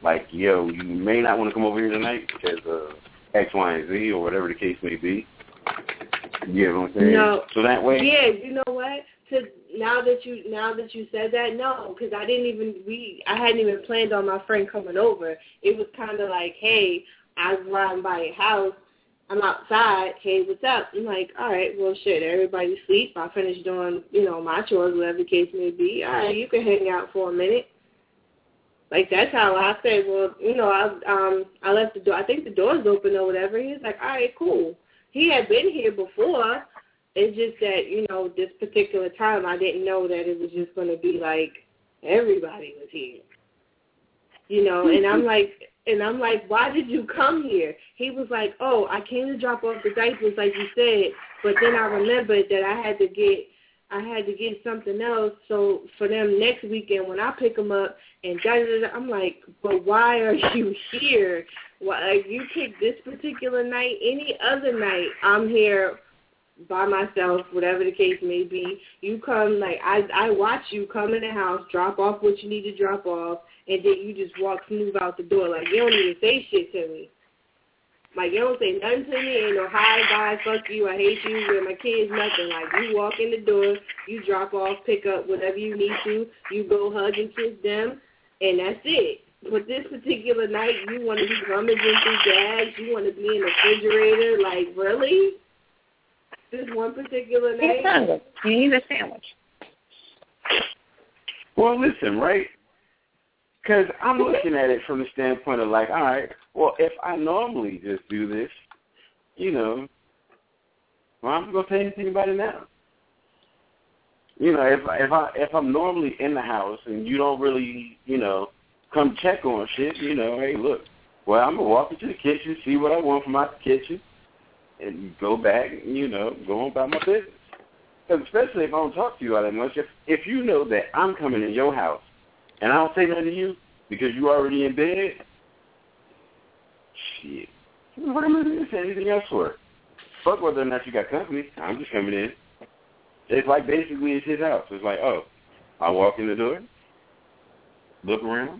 like, yo, you may not want to come over here tonight because of X, Y, and Z or whatever the case may be. You know what I'm saying? No. So that way. Yeah, you know what? To now that you now that you said that, no, because I didn't even we I hadn't even planned on my friend coming over. It was kind of like, hey, I was riding by your house. I'm outside. Hey, what's up? I'm like, all right, well, shit, everybody sleep. I finished doing, you know, my chores, whatever the case may be. All right, you can hang out for a minute. Like, that's how I said, well, you know, I um I left the door. I think the door's open or whatever. He was like, all right, cool. He had been here before. It's just that, you know, this particular time I didn't know that it was just going to be like everybody was here. You know, and I'm like, and I'm like, why did you come here? He was like, oh, I came to drop off the diapers like you said, but then I remembered that I had to get, I had to get something else. So for them next weekend when I pick them up and da da da, I'm like, but why are you here? Why, like, you picked this particular night? Any other night, I'm here by myself, whatever the case may be. You come, like, I I watch you come in the house, drop off what you need to drop off, and then you just walk smooth out the door. Like, you don't even say shit to me. Like, you don't say nothing to me. Ain't no hi, bye, fuck you, I hate you, with my kids, nothing. Like, you walk in the door, you drop off, pick up whatever you need to, you go hug and kiss them, and that's it. But this particular night, you want to be rummaging through bags, you want to be in the refrigerator. Like, really? This one particular night? He's hungry. You need a sandwich. Well, listen, right? Because I'm looking at it from the standpoint of like, all right, well, if I normally just do this, you know, well, I'm going to say anything about it now. You know, if if I if I'm normally in the house and you don't really, you know, come check on shit, you know, hey, look, well, I'm gonna walk into the kitchen, see what I want from out the kitchen, and go back, and, you know, go on about my business. Because especially if I don't talk to you all that much, if if you know that I'm coming in your house and I don't say nothing to you because you already in bed, shit, what am I going to say anything else for? Fuck whether or not you got company. I'm just coming in. It's like basically it's his house. It's like, oh, I walk in the door, look around,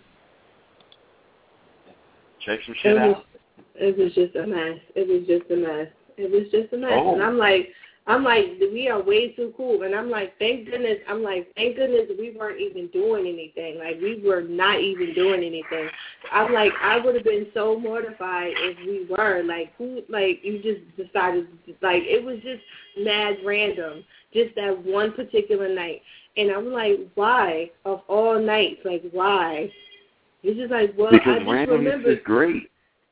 check some shit it was, out. It was just a mess. It was just a mess. It was just a mess. Oh. And I'm like, I'm like, we are way too cool. And I'm like, thank goodness. I'm like, thank goodness we weren't even doing anything. Like, we were not even doing anything. I'm like, I would have been so mortified if we were. Like, who, like, you just decided, like, it was just mad random, just that one particular night. And I'm like, why? Of all nights, like, why? He's just like, well, because I just randomness remembered. is great.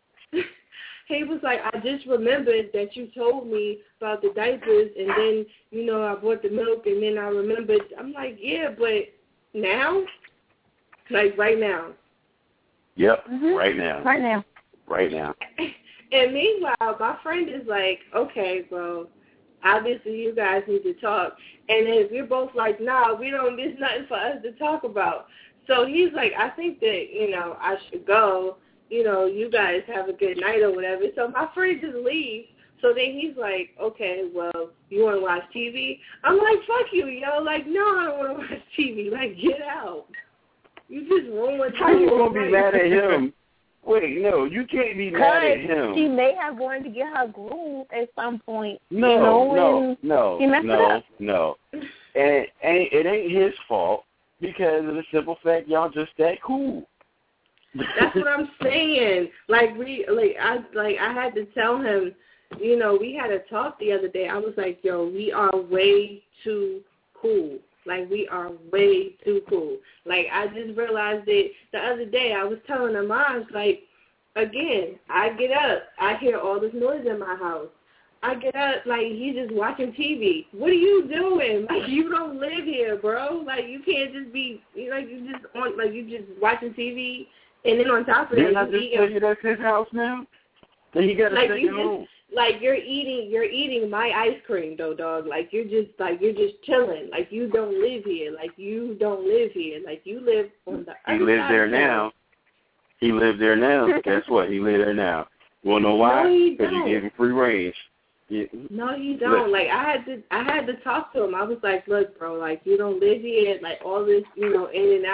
He was like, I just remembered that you told me about the diapers, and then, you know, I bought the milk, and then I remembered. I'm like, yeah, but now? Like, right now. Yep, Mm-hmm. right now. Right now. Right now. And meanwhile, my friend is like, okay, well, obviously you guys need to talk. And then we're both like, nah, we don't, there's nothing for us to talk about. So he's like, I think that, you know, I should go. You know, you guys have a good night or whatever. So my friend just leaves. So then he's like, okay, well, you want to watch T V? I'm like, fuck you, yo. Like, no, I don't want to watch T V. Like, get out. You just ruined. How you going to be mad at him? Wait, no, you can't be mad at him. She may have wanted to get her groove at some point. No, you know, no, no, he messed no, it up. no. And it ain't, it ain't his fault because of the simple fact y'all just that cool. That's what I'm saying. Like we, like I, like I had to tell him. You know, we had a talk the other day. I was like, yo, we are way too cool. Like, we are way too cool. Like, I just realized it the other day. I was telling him, I was like, again, I get up. I hear all this noise in my house. I get up, like, he's just watching T V. What are you doing? Like, you don't live here, bro. Like, you can't just be, you know, like, you just on, like, you just watching T V. And then on top of that, Didn't I you just eating. tell you that's his house now? Then he got to like, stay you at just, home. Like, you're eating, you're eating my ice cream, though, dog. Like, you're just, like, you're just chilling. Like, you don't live here. Like, you don't live here. Like, you live on the He other lives side there of town. now. He lives there now. Guess what? He lives there now. You want to know why? No, he Because you don't. gave him free range. Yeah. No, you don't. Look. Like, I had to, I had to talk to him. I was like, look, bro, like, you don't live here. Like, all this, you know, in and out.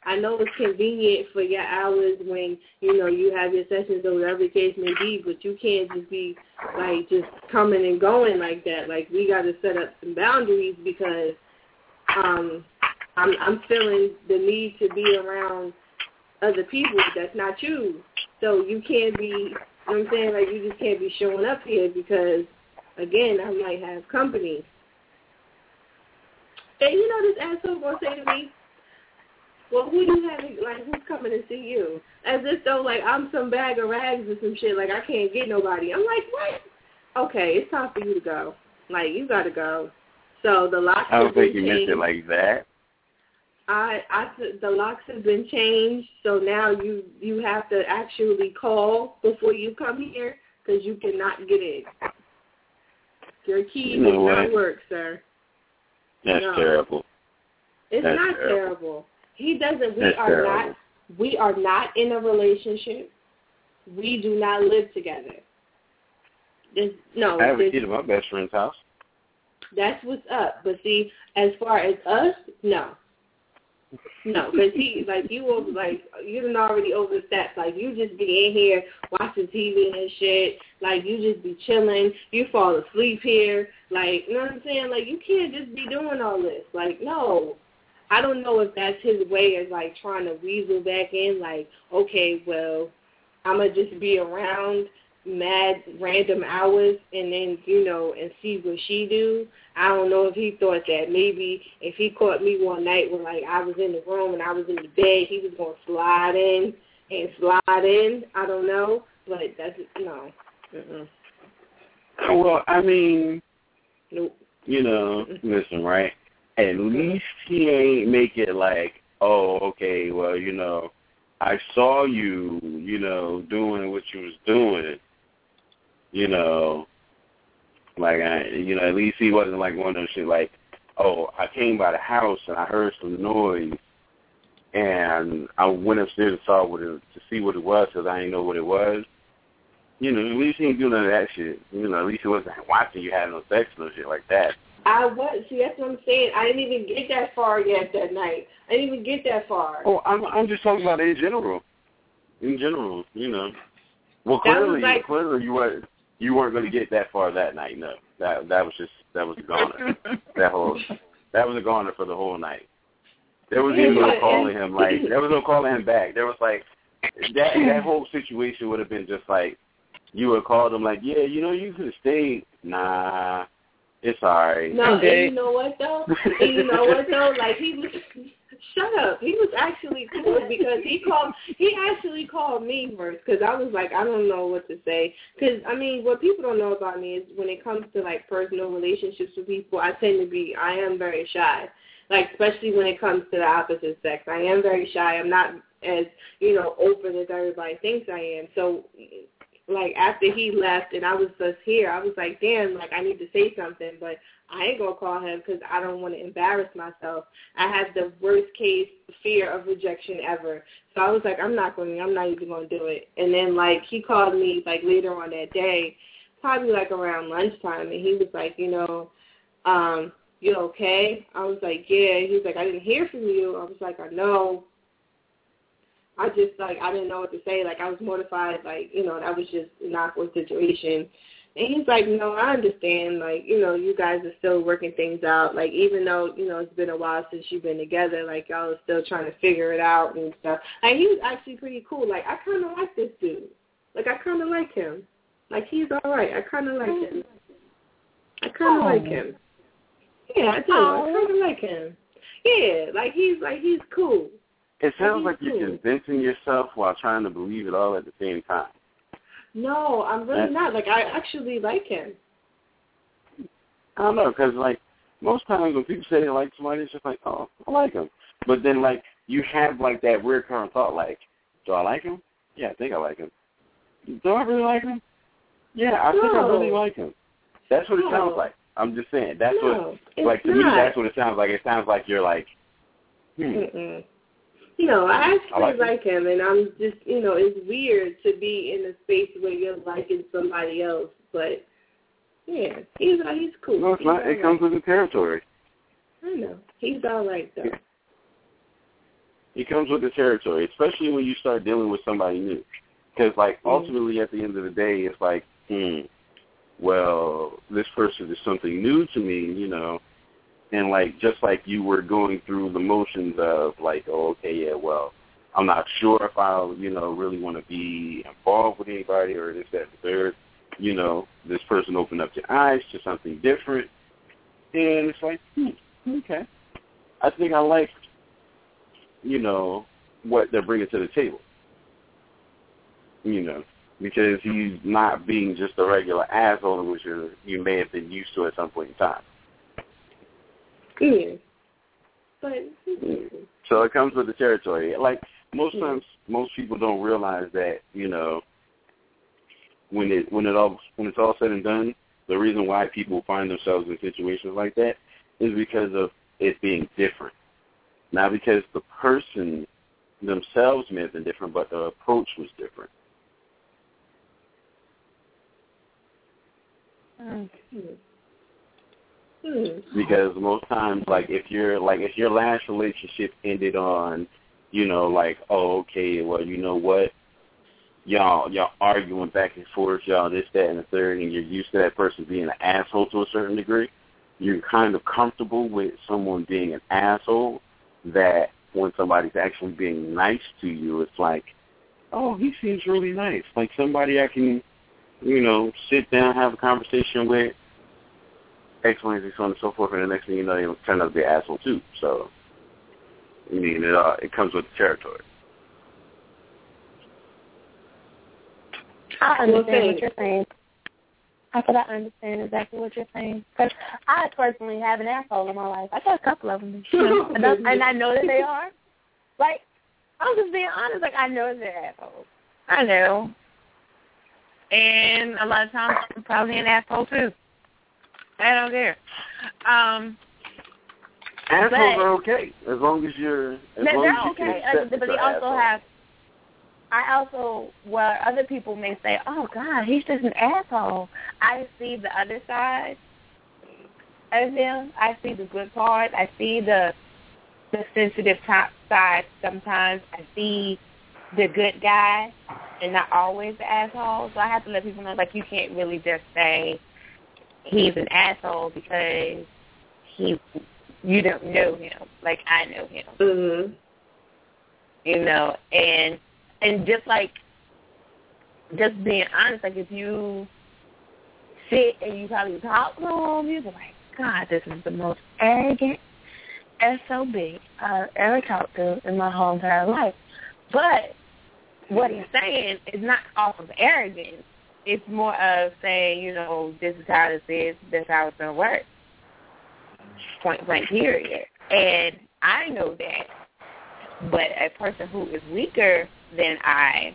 I know it's convenient for your hours when, you know, you have your sessions or whatever the case may be, but you can't just be, like, just coming and going like that. Like, we got to set up some boundaries because um, I'm, I'm feeling the need to be around other people that's not you. So you can't be, you know what I'm saying, like, you just can't be showing up here because, again, I might have company. And you know this asshole going to say to me, well, who you having, like, who's coming to see you? As if, though, like, I'm some bag of rags or some shit, like, I can't get nobody. I'm like, what? Okay, it's time for you to go. Like, you got to go. So the locks I don't think been you meant changed. it like that. I, I, the locks have been changed, so now you, you have to actually call before you come here because you cannot get in. Your key You know does what? not work, sir. That's No. terrible. It's That's not terrible. terrible. He doesn't. We That's are terrible. not. We are not in a relationship. We do not live together. There's, no, I have a there's- key to my best friend's house. that's what's up. But see, as far as us, no, no, because he like you over like you done already overstepped. Like you just be in here watching T V and shit. Like you just be chilling. You fall asleep here. Like you know what I'm saying? Like you can't just be doing all this. Like no. I don't know if that's his way of, like, trying to weasel back in, like, okay, well, I'm going to just be around mad random hours and then, you know, and see what she do. I don't know if he thought that maybe if he caught me one night when, like, I was in the room and I was in the bed, he was going to slide in and slide in. I don't know, but that's, no. Mm-mm. Well, I mean, Nope. you know, listen, right? At least he ain't make it like, oh, okay, well, you know, I saw you, you know, doing what you was doing, you know, like, I, you know, at least he wasn't like one of those shit like, oh, I came by the house and I heard some noise and I went upstairs and saw what it, to see what it was because I didn't know what it was. You know, at least he ain't do none of that shit. You know, at least he wasn't watching you having no sex or no shit like that. I was. See, that's what I'm saying. I didn't even get that far yet that night. I didn't even get that far. Oh, I'm I'm just talking about in general. In general, you know. Well, That was clearly, like- clearly you weren't you weren't going to get that far that night. No, that that was just that was a goner. that whole that was a goner for the whole night. There was even no calling him like there was no calling him back. There was like that that whole situation would have been just like you would have called him like, yeah, you know, you could have stayed. Nah. It's all right. No, okay. and you know what, though? And you know what, though? Like, he was, shut up. He was actually cool because he called, he actually called me first because I was like, I don't know what to say. Because, I mean, what people don't know about me is when it comes to, like, personal relationships with people, I tend to be, I am very shy. Like, especially when it comes to the opposite sex. I am very shy. I'm not as, you know, open as everybody thinks I am. So, like, after he left and I was just here, I was like, damn, like, I need to say something, but I ain't going to call him because I don't want to embarrass myself. I have the worst case fear of rejection ever. So I was like, I'm not going to, I'm not even going to do it. And then, like, he called me, like, later on that day, probably, like, around lunchtime, and he was like, you know, um, you okay? I was like, yeah. He was like, I didn't hear from you. I was like, I know. I just, like, I didn't know what to say. Like, I was mortified. Like, you know, that was just an awkward situation. And he's like, no, I understand. Like, you know, you guys are still working things out. Like, even though, you know, it's been a while since you've been together, like, y'all are still trying to figure it out and stuff. Like, he was actually pretty cool. Like, I kind of like this dude. Like, I kind of like him. Like, he's all right. I kind of like him. I kind of oh. like him. Yeah, I do. Oh. I kind of like him. Yeah, like, he's, like, he's cool. It sounds like you're convincing yourself while trying to believe it all at the same time. No, I'm really That's, not. Like, I actually like him. I don't know, because, like, most times when people say they like somebody, it's just like, oh, I like him. But then, like, you have, like, that recurrent thought, like, do I like him? Yeah, I think I like him. Do I really like him? Yeah, I no. think I really like him. That's what no. it sounds like. I'm just saying. That's no, what, like, to not. me, that's what it sounds like. It sounds like you're like, hmm. Mm-mm. No, I actually I like, like him, and I'm just, you know, it's weird to be in a space where you're liking somebody else, but, yeah, he's he's cool. No, it's he's not. It right. comes with the territory. I know. He's all right, though. It comes with the territory, especially when you start dealing with somebody new. Because, like, ultimately, at the end of the day, it's like, hmm, well, this person is something new to me, you know. And, like, just like you were going through the motions of, like, oh, okay, yeah, well, I'm not sure if I'll, you know, really want to be involved with anybody or this, that, and the third. You know, this person opened up your eyes to something different. And it's like, hmm, okay. I think I like, you know, what they're bringing to the table. You know, because he's not being just a regular asshole, which you you may have been used to at some point in time. Yeah. But so it comes with the territory. Like most times, most people don't realize that, you know, when it when it all when it's all said and done, the reason why people find themselves in situations like that is because of it being different. Not because the person themselves may have been different, but the approach was different. Okay. Because most times, like if you're like if your last relationship ended on, you know, like, oh, okay, well, you know what, y'all y'all arguing back and forth, y'all this, that, and the third, and you're used to that person being an asshole to a certain degree. You're kind of comfortable with someone being an asshole. That when somebody's actually being nice to you, it's like, oh, he seems really nice, like somebody I can, you know, sit down, have a conversation with. X, Y, and Z, so on and so forth, and the next thing you know, you turn out to be an asshole too. So, I mean, it, uh, it comes with the territory. I understand what you're saying. I said I understand exactly what you're saying. Because I personally have an asshole in my life. I got a couple of them. You know, and, I, and I know that they are. Like, I'm just being honest. Like, I know they're assholes. I know. And a lot of times I'm probably an asshole too. I don't care. Um, Assholes but, are okay as long as you're. As they're long as you okay, can accept uh, but they also asshole. have. I also, where other people may say, "Oh God, he's just an asshole." I see the other side of them. I see the good part. I see the the sensitive top side. Sometimes I see the good guy, and not always the asshole. So I have to let people know, like, you can't really just say he's an asshole because he, you don't know him like I know him. Mm-hmm. You know, and and just like, just being honest, like if you sit and you probably talk to him, you're like, God, this is the most arrogant S O B I've ever talked to in my whole entire life. But what he's saying is not off of arrogance. It's more of saying, you know, this is how this is, this is how it's going to work. Point blank, period. And I know that. But a person who is weaker than I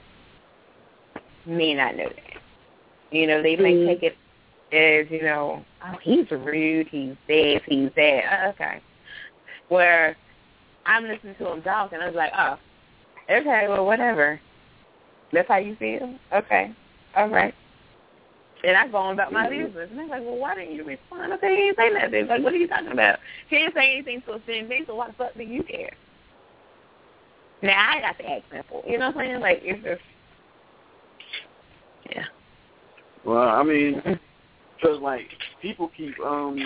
may not know that. You know, they may mm-hmm. take it as, you know, oh, he's rude, he's this, he's that. Oh, okay. Where I'm listening to him talk, and I was like, oh, okay, well, whatever. That's how you feel? Okay. All right. And I go on about my business. And they're like, well, why didn't you respond? Okay, he didn't say nothing. Like, what are you talking about? He didn't say anything to offend me, so why the fuck do you care? Now, I got to act simple. You know what I'm saying? Like, it's just, yeah. Well, I mean, because, like, people keep, um,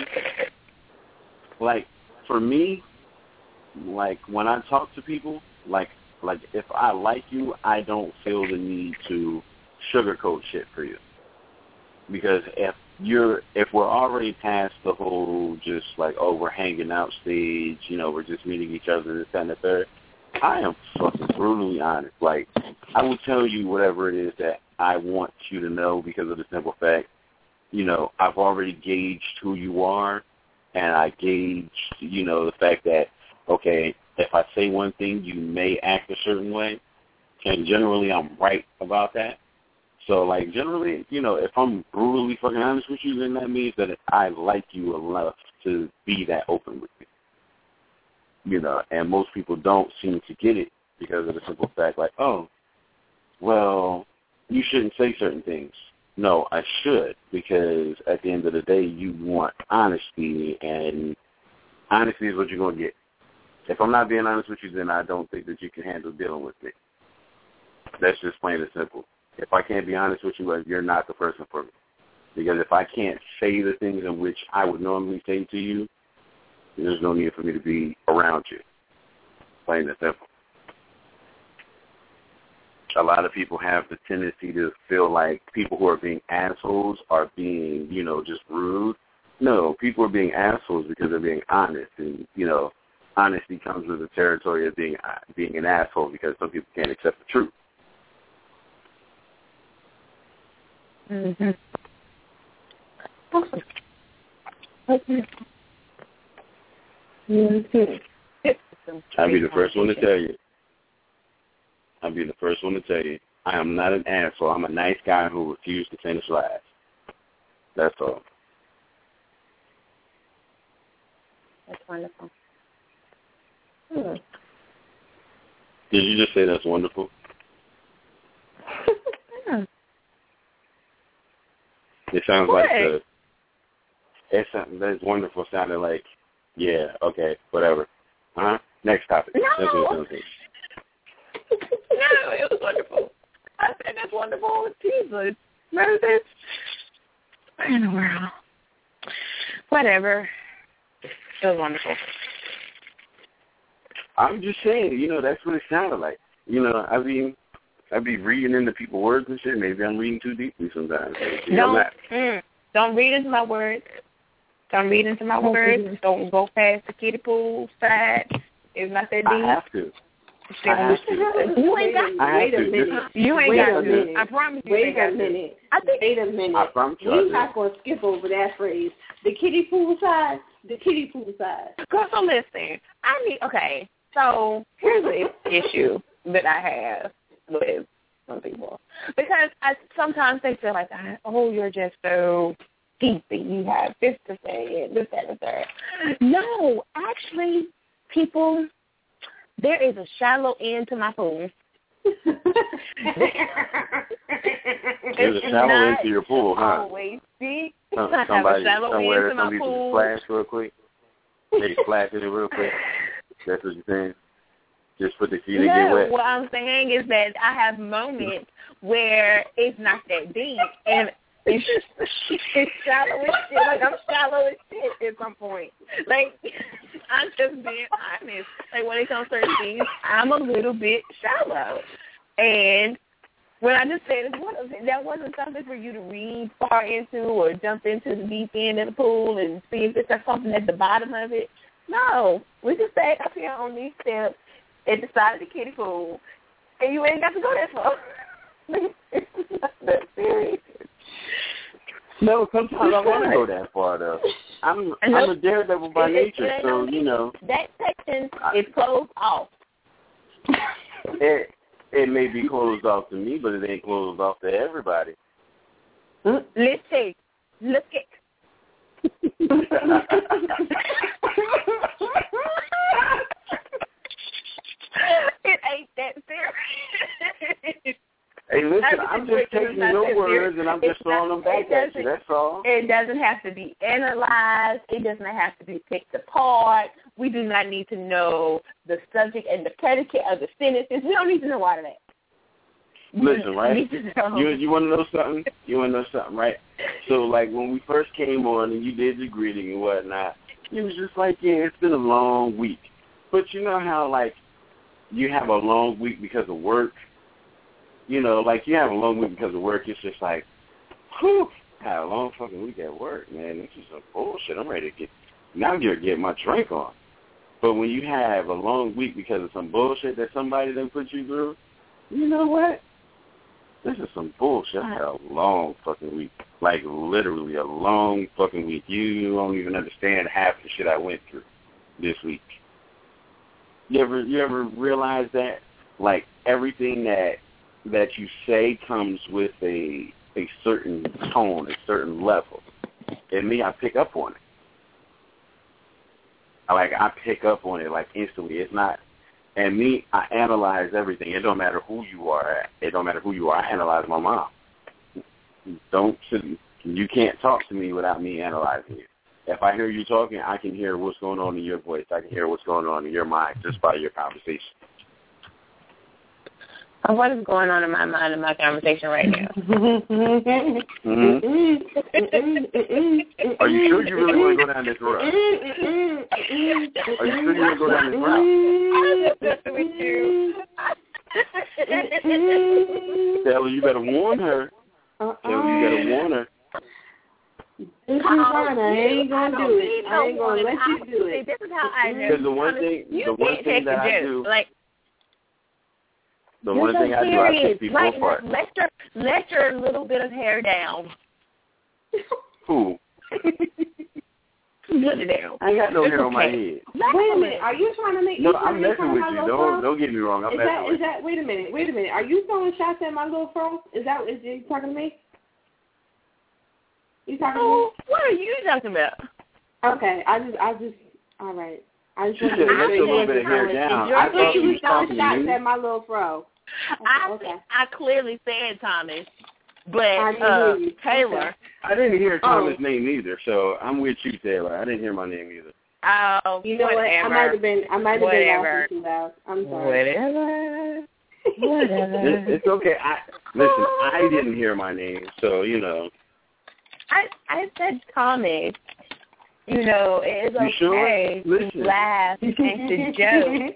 like, for me, like, when I talk to people, like, like, if I like you, I don't feel the need to sugarcoat shit for you. Because if you're, if we're already past the whole just like, oh, we're hanging out stage, you know, we're just meeting each other, this, that, and the third, I am fucking brutally honest. Like, I will tell you whatever it is that I want you to know because of the simple fact, you know, I've already gauged who you are, and I gauged, you know, the fact that, okay, if I say one thing, you may act a certain way, and generally I'm right about that. So, like, generally, you know, if I'm brutally fucking honest with you, then that means that I like you enough to be that open with you. You know, and most people don't seem to get it because of the simple fact, like, oh, well, you shouldn't say certain things. No, I should, because at the end of the day, you want honesty, and honesty is what you're going to get. If I'm not being honest with you, then I don't think that you can handle dealing with me. That's just plain and simple. If I can't be honest with you, you're not the person for me. Because if I can't say the things in which I would normally say to you, there's no need for me to be around you. Plain and simple. A lot of people have the tendency to feel like people who are being assholes are being, you know, just rude. No, people are being assholes because they're being honest. And, you know, honesty comes with the territory of being being an asshole because some people can't accept the truth. Mm-hmm. Okay. Okay. Mm-hmm. I'll be the first one to tell you. I'll be the first one to tell you. I am not an asshole. I'm a nice guy who refused to finish last. That's all. That's wonderful. Hmm. Did you just say that's wonderful? Yeah. It sounds what? like the, it's something that's wonderful sounded like, yeah, okay, whatever. Uh-huh. Next topic. No. That's what it sounds like. No, it was wonderful. I said that's wonderful. Jesus. Moses. What in the world? Whatever. It was wonderful. I'm just saying, you know, that's what it sounded like. You know, I mean, I'd be reading into people's words and shit. Maybe I'm reading too deeply sometimes. Maybe Don't, I'm mm, don't read into my words. Don't read into my words. Don't go past the kiddie pool side. It's not that deep. I have to. I have to. You ain't got I have Wait a to. minute. You ain't Wait got a to. minute. I promise you. Wait you a minute. I think, Wait a minute. I promise you. We're not going to skip over that phrase. The kiddie pool side. The kiddie pool side. Girl, so listen. I need. Okay. So here's the issue that I have with some people because I sometimes they feel like, oh, you're just so deep and you have this to say and this, that, and third. No, actually, people, there is a shallow end to my pool. There's a shallow end to your pool, huh? Always deep. Some, I somebody, have a shallow somewhere, end to my some people pool. splash real quick. They splash in it real quick. That's what you're saying? Just put the feet and no, get wet. What I'm saying is that I have moments where it's not that deep and it's, it's shallow as shit. Like I'm shallow as shit at some point. Like I'm just being honest. Like when it comes to certain things, I'm a little bit shallow. And when I just said it, that wasn't something for you to read far into or jump into the deep end of the pool and see if there's something at the bottom of it. No, we just stay up here on these steps at the side of the kiddie pool, and you ain't got to go that far. It's not that serious. No, sometimes I want to go that far, though. I'm I'm a daredevil by it, nature, it, it so, you know. That section is closed off. It, it may be closed off to me, but it ain't closed off to everybody. Let's see. Look at it ain't that serious. Hey, listen, I'm just taking your words and I'm just throwing them back at you. That's all. It doesn't have to be analyzed. It doesn't have to be picked apart. We do not need to know the subject and the predicate of the sentences. We don't need to know all of that. Listen, right? You you want to know something? You want to know something, right? So, like, when we first came on and you did the greeting and whatnot, it was just like, yeah, it's been a long week. But you know how, like, you have a long week because of work? You know, like, you have a long week because of work. It's just like, whew, I had a long fucking week at work, man. This is some bullshit. I'm ready to get, now I'm going to get my drink on. But when you have a long week because of some bullshit that somebody done put you through, you know what? This is some bullshit. I had a long fucking week. Like, literally a long fucking week. You don't even understand half the shit I went through this week. You ever you ever realize that? Like, everything that that you say comes with a a certain tone, a certain level. And me, I pick up on it. I, like, I pick up on it, like, instantly. It's not... And me, I analyze everything. It don't matter who you are. It don't matter who you are. I analyze my mom. Don't you can't talk to me without me analyzing you. if I hear you talking, I can hear what's going on in your voice. I can hear what's going on in your mind just by your conversation. What is going on in my mind in my conversation right now? Mm-hmm. Are you sure you really want to go down this road? Are you sure you want to go down this road? I'm just with you. Taylor, you better warn her. Uh-uh. Taylor, you better warn her. This is fine. I ain't gonna do it. I ain't gonna let you do it. This is how I know. Because the one thing, the one thing that I do, like, the one thing I do, I pick people like, apart. Let your, let your little bit of hair down. Who? Let it down. I ain't got no It's hair on my okay. head. Wait a minute. Are you trying to make? No, you I'm trying to make messing fun with of my you. little Don't fro? don't get me wrong. I'm Is messing that with is that? Wait a minute. Wait a minute. Are you throwing shots at my little fro? Is that is you talking to me? You talking Oh, to me? what are you talking about? Okay. I just I just all right. I just She want said, to let make your sure little bit of hair down. I thought you you was was throwing talking shots to me. at my little fro. I Okay. I clearly said Thomas, but I didn't uh, hear you. Taylor. Okay. I didn't hear Thomas' Oh. name either, so I'm with you, Taylor. I didn't hear my name either. Oh, You know whatever. what? I might have been I might have been Whatever. laughing too loud. I'm sorry. Whatever. Whatever. It, it's okay. I listen. I didn't hear my name, so you know. I I said Thomas. You know, it's You sure? okay Listen. to laugh and to joke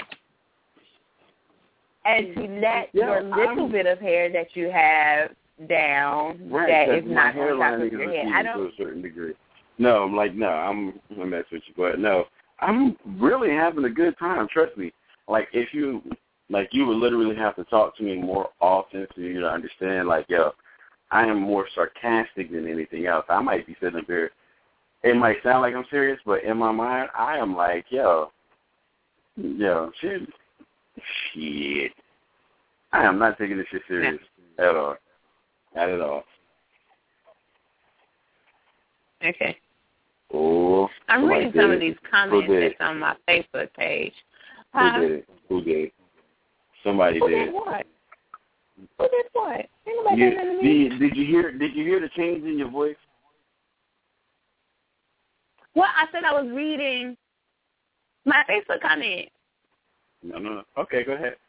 and to let Yeah, your little I'm, bit of hair that you have down right, that because is my not on top hairline of is your head. I receding to don't. a certain degree. No, I'm like, no, I'm gonna mess with you, but no, I'm really having a good time. Trust me. Like if you, like you would literally have to talk to me more often for you to understand. Like, yo, I am more sarcastic than anything else. I might be sitting up here. It might sound like I'm serious, but in my mind, I am like, yo, yo, shit, shit. I am not taking this shit serious yeah. at all. Not at all. Okay. Oh, I'm reading some did. of these comments that's on my Facebook page. Huh? Who did it? Who did it? Somebody Who did. did what? Who did what? Ain't nobody You, did nothing to me. did, did you hear? Did you hear the change in your voice? Well, I said I was reading my Facebook comment. No, no, no. Okay, go ahead.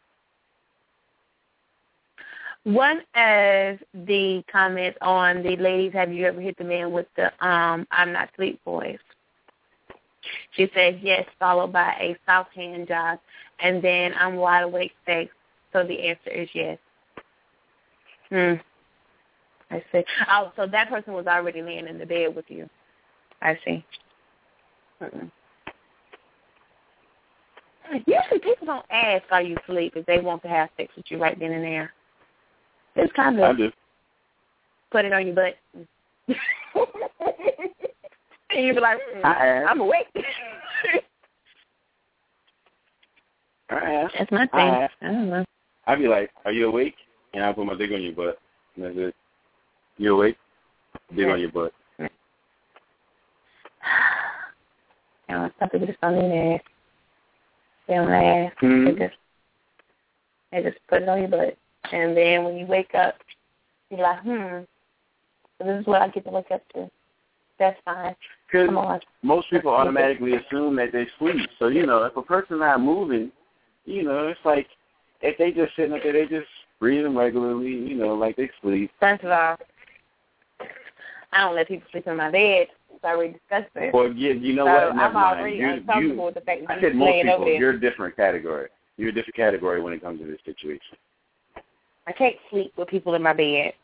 One of the comments on the ladies, have you ever hit the man with the um I'm not sleep voice? She says yes, followed by a soft hand job, and then I'm wide awake sex. So the answer is yes. Hmm. I see. Oh, so that person was already laying in the bed with you. I see. Mm-mm. Usually people don't ask, are you asleep, if they want to have sex with you right then and there. It's kind of I do. put it on your butt. And you be like, mm, I I'm awake. I ask. That's my thing. I, I don't know. I'd be like, are you awake? And I'll put my dick on your butt. And that's it. You awake? Dick on your butt. I want some people just don't need to ask. They don't ask. Mm-hmm. They just, they just put it on your butt. And then when you wake up, you're like, hmm, so this is what I get to wake up to. That's fine. Come on. Most people automatically assume that they sleep. So, you know, if a person not moving, you know, it's like if they just sitting up there, they just breathing regularly, you know, like they sleep. First of all, I don't let people sleep in my bed. It's already disgusting. Well, yeah, you know so what? Never I'm mind. already You, uncomfortable you, with the fact that I you're said most laying over people, there. you're a different category. You're a different category when it comes to this situation. I can't sleep with people in my bed.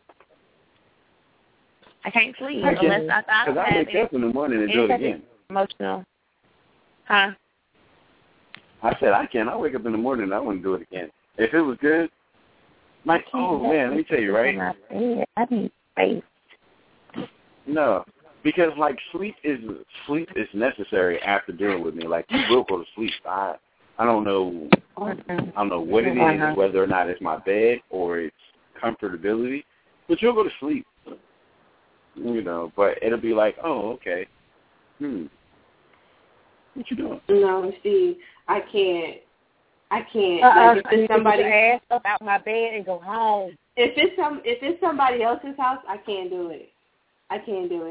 I can't sleep I unless I, I don't Because I have wake up in the morning and do it again. Emotional. Huh? I said, I can. I wake up in the morning and I want to do it again. If it was good, like, oh, man, let me tell you, right? I need space. No, because, like, sleep is sleep is necessary after dealing with me. Like, you will go to sleep. I I don't know I don't know what it is, whether or not it's my bed or it's comfortability, but you'll go to sleep. You know, but it'll be like, oh, okay. Hmm. What you doing? No, Steve, I can't. I can't. Uh-uh. Like, if it's somebody ass up out my bed and go home. If it's some, if it's somebody else's house, I can't do it. I can't do it.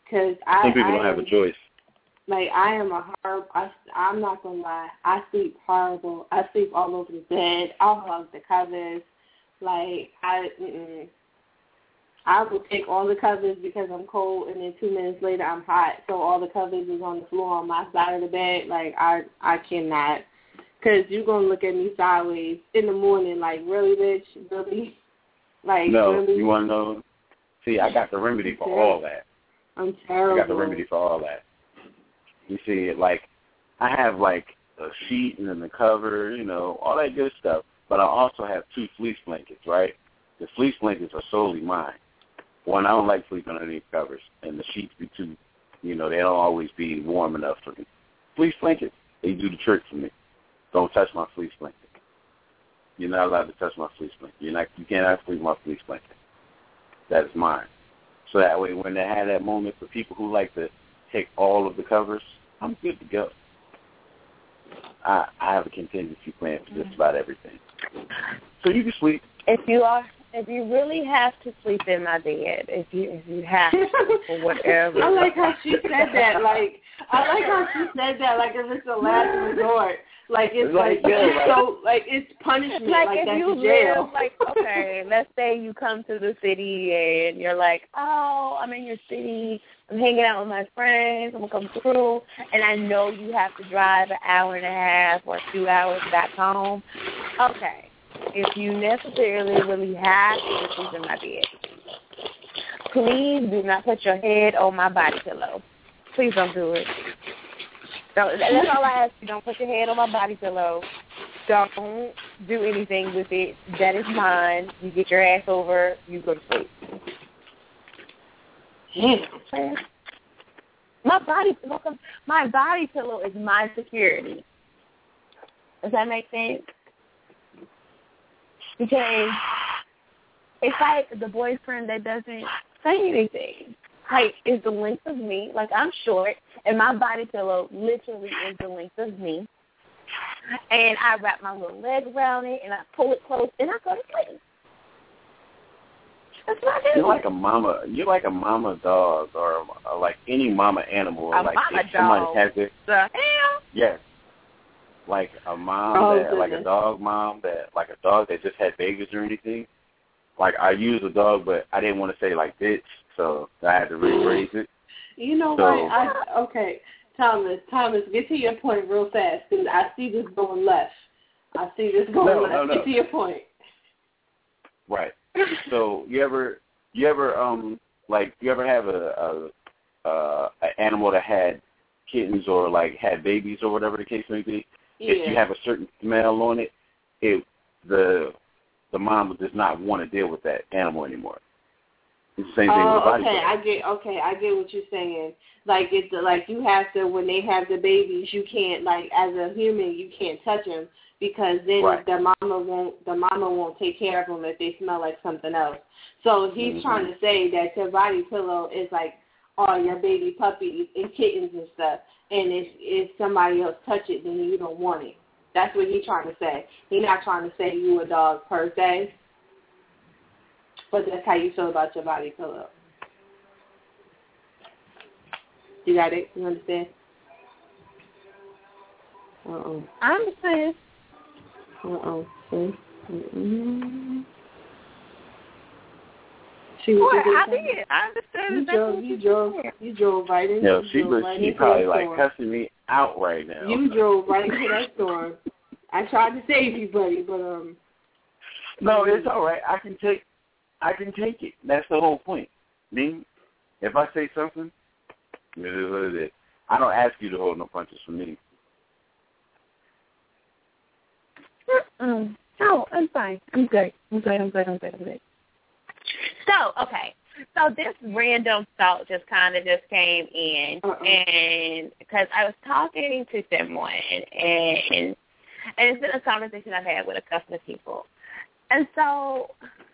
Because I, some people I don't have am, a choice. Like, I am a horrible, I, I'm not going to lie. I sleep horrible. I sleep all over the bed. I'll hug the covers. Like, I, mm-mm. I will take all the covers because I'm cold, and then two minutes later I'm hot. So all the covers is on the floor on my side of the bed. Like, I, I cannot. Because you're going to look at me sideways in the morning like, really, bitch? Really? Like, no, really? You want to know? See, I got the remedy for all that. I'm terrible. I got the remedy for all that. You see, like, I have, like, a sheet and then the cover, you know, all that good stuff. But I also have two fleece blankets, right? The fleece blankets are solely mine. One, I don't like sleeping underneath covers, and the sheets be too, you know, they don't always be warm enough for me. Fleece blankets, they do the trick for me. Don't touch my fleece blanket. You're not allowed to touch my fleece blanket. You're not, you cannot sleep my fleece blanket. That is mine. So that way, when they have that moment for people who like to take all of the covers, I'm good to go. I, I have a contingency plan for just about everything. So you can sleep. If you are, if you really have to sleep in my bed, if you if you have to or whatever. I like how she said that. Like I like how she said that. Like if it's a last resort. Like it's like, like yeah, it's so like it's punishment. Like, like if that's you jail. live, like okay, let's say you come to the city and you're like, oh, I'm in your city. I'm hanging out with my friends. I'm gonna come through, and I know you have to drive an hour and a half or two hours back home. Okay. If you necessarily really have to sleep in my bed, please do not put your head on my body pillow. Please don't do it. Don't, that's all I ask you. Don't put your head on my body pillow. Don't do anything with it. That is mine. You get your ass over. You go to sleep. Damn. My body, my body pillow is my security. Does that make sense? Because it's like the boyfriend that doesn't say anything. Like, it's the length of me. Like, I'm short, and my body pillow literally is the length of me. And I wrap my little leg around it, and I pull it close, and I go to sleep. That's what I do. You're like a mama. You're like a mama dog, or, or like any mama animal. A like mama if somebody dog. has it. The hell? Yes. Like a mom oh, that, goodness. like a dog mom that, like a dog that just had babies or anything. Like I use a dog, but I didn't want to say like bitch, so I had to rephrase it. You know so, what? I, okay, Thomas, Thomas, get to your point real fast because I see this going left. I see this going no, left. No, no. Get to your point. Right. So you ever, you ever, um, like you ever have a, a, a an animal that had kittens or like had babies or whatever the case may be? Yeah. If you have a certain smell on it, it the the mom does not want to deal with that animal anymore. It's the same thing oh, with the body. okay, I get. Okay, I get what you're saying. Like it's like you have to when they have the babies, you can't like as a human you can't touch them because then right. the mama won't the mama won't take care of them if they smell like something else. So he's mm-hmm. trying to say that your body pillow is like all your baby puppies and kittens and stuff. And if, if somebody else touch it, then you don't want it. That's what he's trying to say. He's not trying to say you a dog per se, but that's how you feel about your body pillow. You got it? You understand? Uh-oh. I understand. Uh-oh. See? Mm-mm. She was Boy, I saying? did. I understand You exactly drove, what you you're drove, saying. you drove right into No, you she drove was. right She into probably that like storm. cussing me out right now. You drove right into that storm. I tried to save you, buddy, but um. No, it's all right. I can take. I can take it. That's the whole point. Me, if I say something, it is what it is. I don't ask you to hold no punches for me. Mm-mm. No, I'm fine. I'm good. I'm good. I'm good. I'm good. I'm good. So, okay. So this random thought just kind of just came in, Uh-uh. and because I was talking to someone, and and it's been a conversation I've had with a couple of people, and so,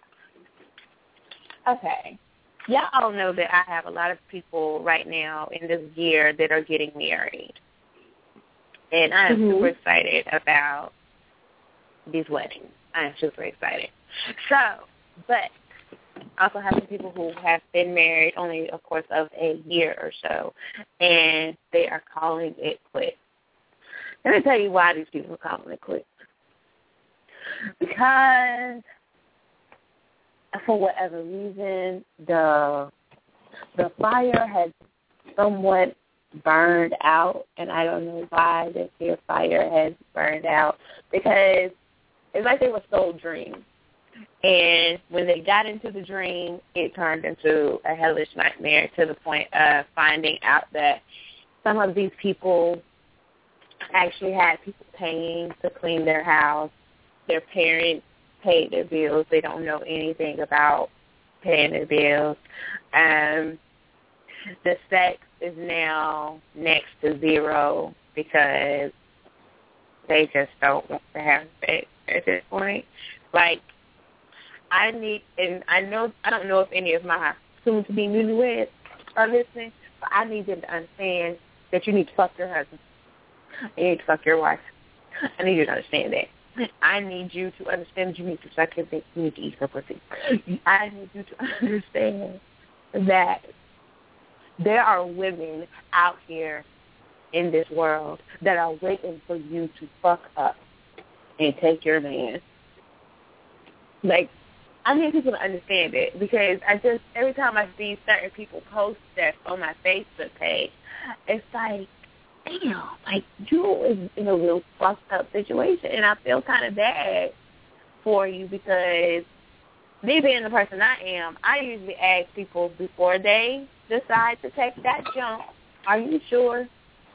okay, y'all all know that I have a lot of people right now in this year that are getting married, and I am mm-hmm. super excited about these weddings. I am super excited. So, but I also have some people who have been married only a course of a year or so, and they are calling it quits. Let me tell you why these people are calling it quits. Because for whatever reason, the the fire has somewhat burned out, and I don't know why this here fire has burned out, because it's like they were sold dreams. And when they got into the dream, it turned into a hellish nightmare to the point of finding out that some of these people actually had people paying to clean their house. Their parents paid their bills. They don't know anything about paying their bills. Um, the sex is now next to zero because they just don't want to have sex at this point. Like, I need, and I know, I don't know if any of my soon-to-be newlyweds are listening, but I need them to understand that you need to fuck your husband. You need to fuck your wife. I need you to understand that. I need you to understand that you need to suck your dick. You need to eat her pussy. I need you to understand that there are women out here in this world that are waiting for you to fuck up and take your man. Like, I need people to understand it, because I just, every time I see certain people post stuff on my Facebook page, it's like, damn, like, you is in a real fucked up situation, and I feel kind of bad for you, because me being the person I am, I usually ask people before they decide to take that jump, are you sure?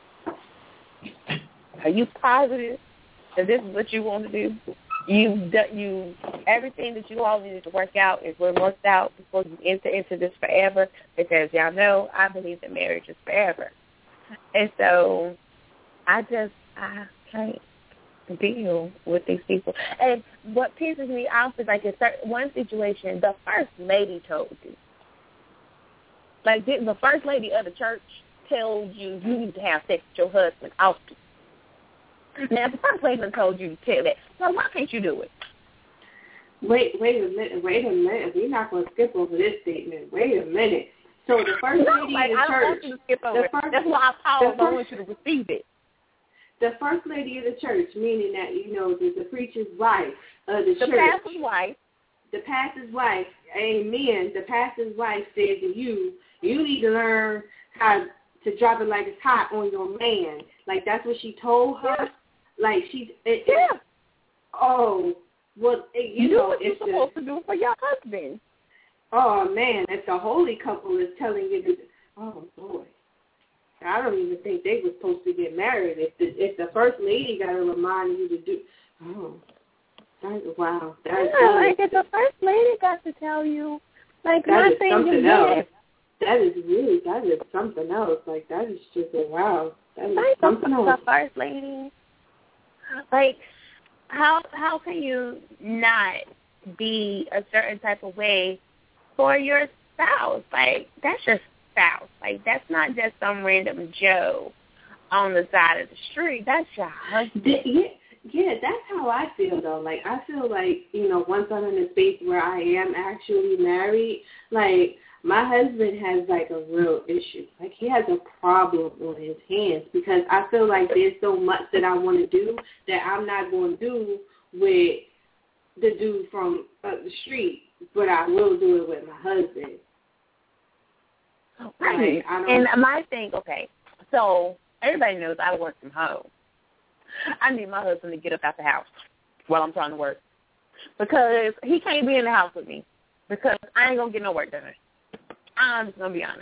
Are you positive that this is what you want to do? You, you, everything that you all need to work out is what worked out before you enter into this forever, because y'all know I believe that marriage is forever. And so I just, I can't deal with these people. And what pisses me off is, like, in certain, one situation, the first lady told you. Like, didn't the first lady of the church tell you you need to have sex with your husband often? Now, if the first lady told you to tell that, so why can't you do it? Wait, wait a minute, wait a minute. We're not going to skip over this statement. Wait a minute. So the first no, lady like, of the I church. don't want you to skip over it. First, That's why I called. I want you to receive it. The first lady of the church, meaning that, you know, the, the preacher's wife of the, the church. The pastor's wife. The pastor's wife, amen, the pastor's wife said to you, you need to learn how to drop it like it's hot on your man. Like, that's what she told her. Yeah. Like, she's, it, yeah. It, oh, well, it, you, you know, what you're it's supposed the, to do for your husband. Oh, man, if the holy couple is telling you to, oh, boy. I don't even think they were supposed to get married. If the, if the first lady got to remind you to do, oh, that, wow. That's yeah, really, like if the first lady got to tell you, like, my thing is else. That is really, that is something else. Like, that is just a wow. That is like something the, else. The first lady, like, how how can you not be a certain type of way for your spouse? Like, that's your spouse. Like, that's not just some random Joe on the side of the street. That's your husband. Yeah, yeah, that's how I feel, though. Like, I feel like, you know, once I'm in a space where I am actually married, like, my husband has, like, a real issue. Like, he has a problem on his hands, because I feel like there's so much that I want to do that I'm not going to do with the dude from up the street, but I will do it with my husband. Right. Like, I don't, and my thing, okay, so everybody knows I work from home. I need my husband to get up out the house while I'm trying to work, because he can't be in the house with me, because I ain't going to get no work done. I'm just going to be honest.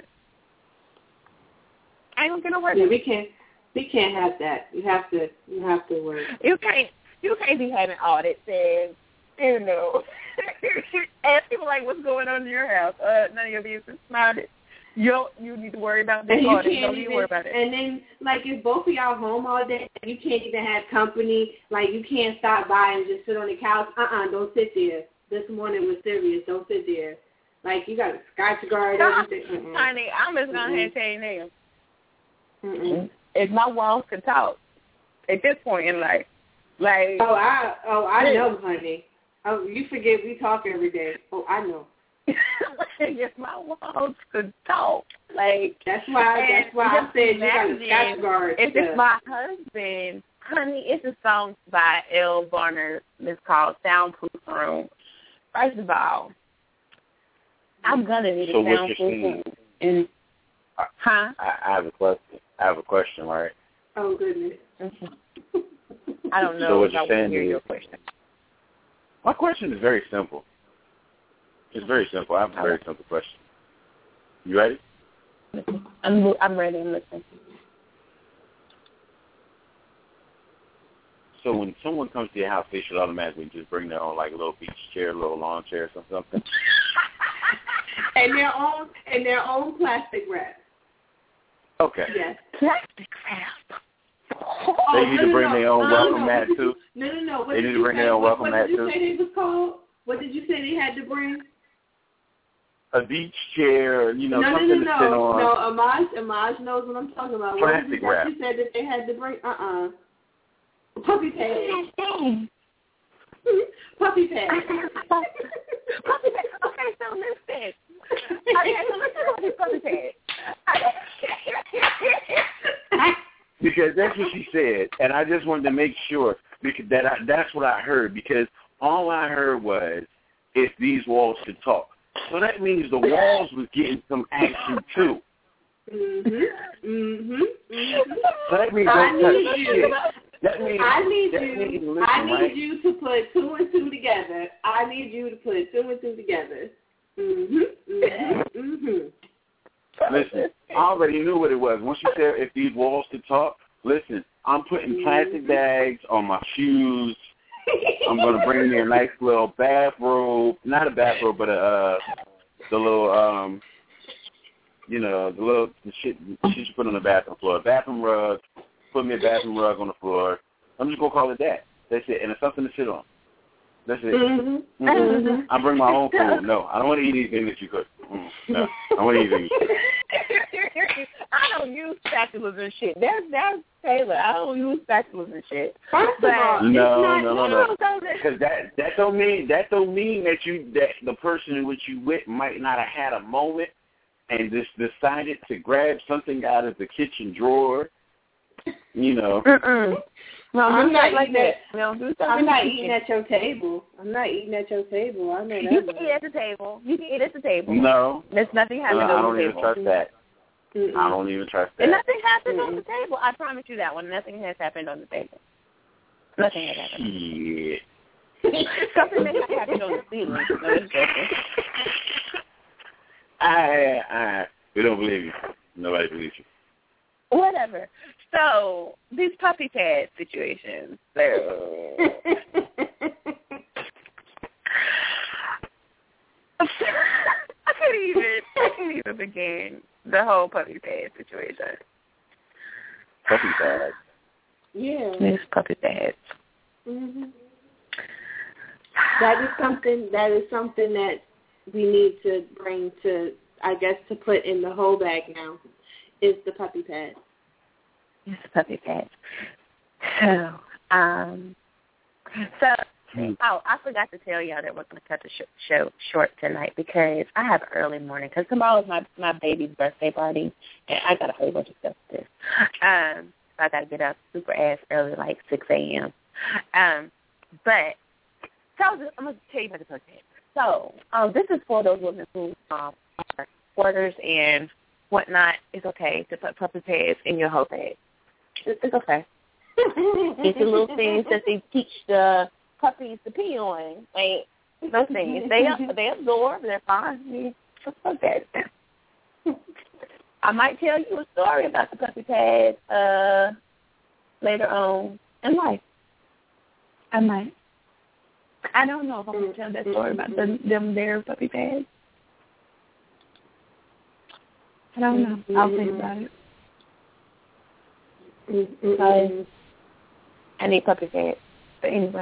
I ain't going to get no work yeah, done. we can't, we can't have that. You have to, you have to work. You can't, you can't be having audits and, you know, ask people like, what's going on in your house? Uh, none of your business. Not it. You don't, you need to worry about this audit. You don't need to worry about it. And then, like, if both of y'all home all day, you can't even have company. Like, you can't stop by and just sit on the couch. Uh-uh, don't sit there. This morning was serious. Don't sit there. Like, you got a scotch guard, everything. Mm-mm. Honey, I'm just going to tell you now. Mm-mm. If my walls could talk at this point in life, like... Oh, I, oh, I know, honey. Oh, you forget we talk every day. Oh, I know. if my walls could talk, like that's why that's why I said you got a Scotch guard. If it's my husband, honey, it's a song by Elle Varner. It's called Soundproof Room. First of all, I'm gonna need so a soundproof room. And huh? I, I have a question. I have a question, right? Oh goodness. I don't know so what if you're I want saying to hear is, your question. My question is very simple. It's very simple. I have a very simple question. You ready? I'm I'm ready. I'm listening. So when someone comes to your house, they should automatically just bring their own, like, a little beach chair, a little lawn chair, or something. and their own and their own plastic wrap. Okay. Yes. Plastic wrap. Oh, they need no, to no, bring no. their own no, welcome no, mat, too. No, no, no. What they did need you to bring say? their own what, welcome what mat, did you too. say they was called? What did you say they had to bring? A beach chair, you know, no, something no, no, to no. sit on. No, Amaj, Amaj knows what I'm talking about. Plastic what was it wrap. that you said that they had to bring? Uh-uh. Puppy pads. Puppy pads. Puppy pads. Okay, so listen. Okay, so listen to this puppy pad. Because that's what she said, and I just wanted to make sure because that I, that's what I heard. Because all I heard was, if these walls could talk. So that means the walls was getting some action too. Mhm. Mhm. Mhm. So that means I don't touch need you. shit. That means I need that you. means, listen, I need right? you to put two and two together. I need you to put two and two together. Mhm. Mhm. Mhm. Listen, I already knew what it was. Once you said if these walls could talk, listen, I'm putting plastic Mhm. bags on my shoes. I'm gonna bring me a nice little bathrobe, not a bathrobe, but a uh, the little um, you know, the little the shit she should put on the bathroom floor, a bathroom rug. Put me a bathroom rug on the floor. I'm just gonna call it that. That's it, and it's something to sit on. That's it. Mhm. Mm-hmm. Mhm. I bring my own food. No, I don't want to eat anything that you cook. Mm, no, I want to eat anything. I don't use spatulas and shit. That's that's Taylor. I don't use spatulas and shit. First But of all, No, it's not, no, no, no. no. Because that that don't mean that don't mean that you that the person in which you with might not have had a moment and just decided to grab something out of the kitchen drawer. You know. Mm-mm. No, I'm not like eating that. We don't do stuff I'm in not the eating kitchen. at your table. I'm not eating at your table. I know that. You can eat at the table. You can eat at the table. No. There's nothing No, happening I on don't the even table. trust that. Mm-mm. I don't even trust And that. nothing happened Mm-mm. on the table. I promise you that one. Nothing has happened on the table. Nothing has happened. Shit. Something may have happened on the ceiling. No, it's joking. I, I, we don't believe you. Nobody believes you. Whatever. So these puppy pad situations. So I can't even. I can't even begin the whole puppy pad situation. Puppy pad. Yeah. These puppy pads. Mm-hmm. That is something. That is something that we need to bring to, I guess, to put in the whole bag now. Is the puppy pad. It's the puppy pad. So, um, so oh, I forgot to tell y'all that we're going to cut the sh- show short tonight because I have an early morning. Because tomorrow is my my baby's birthday party, and I got a whole bunch of stuff to do. Um, so I got to get up super ass early, like six a.m. Um, but so I was just, I'm going to tell you about the puppy pad. So, um, this is for those women who um, are quarters and whatnot. It's okay to put puppy pads in your whole bag. It's, it's okay. It's the little things that they teach the puppies to pee on. Like, those things. They they absorb. They're fine. It's okay. I might tell you a story about the puppy pads uh, later on in life. I might. I don't know if I'm going to tell that story about the, them their puppy pads. I don't know. I'll think about it. Because I need puppy pads. But anyway.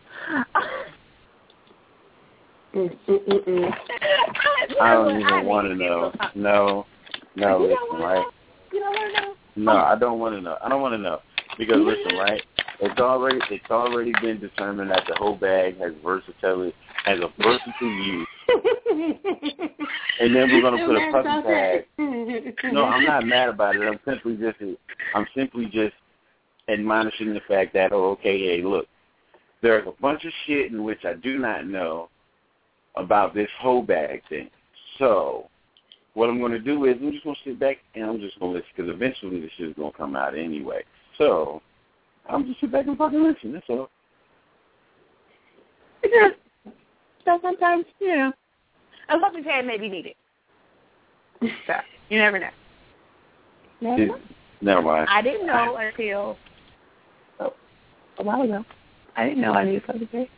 I don't even want to know. No. No, listen, right? You don't want to know? No, I don't want to know. I don't want to know. Because, listen, right? It's already it's already been determined that the whole bag has versatility, has a versatile use And then we're gonna put a puppy pad. No, I'm not mad about it. I'm simply just I'm simply just admonishing the fact that, oh, okay, hey, look, there's a bunch of shit in which I do not know about this whole bag thing. So what I'm going to do is I'm just going to sit back and I'm just going to listen, because eventually this shit is going to come out anyway. So I'm just sit back and fucking listen. That's all. Because so sometimes, you know, a puppy pad may be needed. So you never know. Never, It, never mind. I didn't know until oh, a while ago. I didn't know I needed a puppy pad.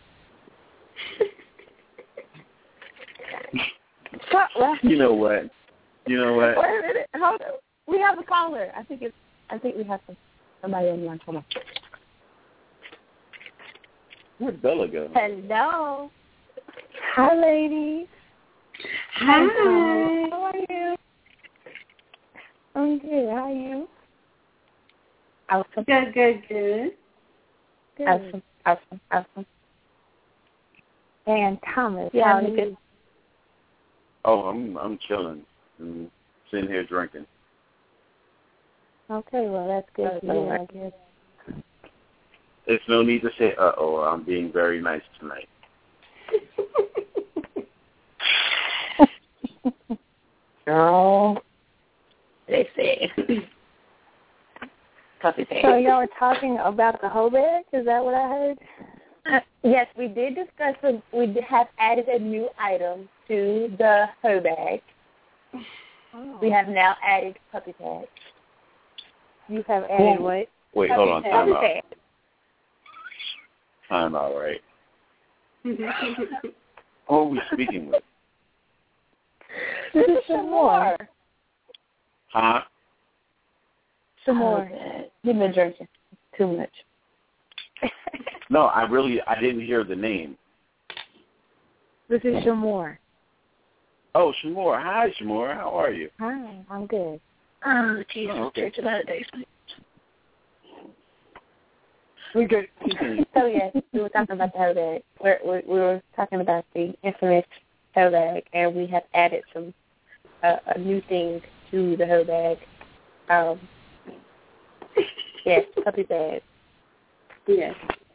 So, well, you know what? You know what? Wait a minute. Hold on. We have a caller. I think it's. I think we have some, somebody on the line. Hold on. Where'd Bella go? Hello. Hi, ladies. Hi. How are you? I'm good. How are you? Awesome. Good, good, good. Good. Awesome. Awesome. Awesome. And Thomas, Yeah, how I'm are you? good. Oh, I'm I'm chilling. I'm sitting here drinking. Okay, well, that's good to hear, I guess. There's no need to say, uh-oh, I'm being very nice tonight. Girl. They say. Puppy pad. So y'all were talking about the whole bag? Is that what I heard? Uh, yes, we did discuss. A, we have added a new item to the hoe bag. Oh. We have now added puppy pads. You have added Yeah. what? Wait, Puppy hold on, pad. time Puppy out. pad. Time out, right? Who are we speaking with? This is some more. Huh? Some more. You've been drinking too much. No, I really, I didn't hear the name. This is Shamor. Oh, Shamor. Hi, Shamor. How are you? Hi, I'm good. Oh, Jesus. Oh, okay. Church a lot of days. Okay. So, yes, we were talking about the hoe bag. We're, we're, we were talking about the infamous hoe bag, and we have added some uh, a new thing to the hoe bag. Um, yes, puppy pads. Yes.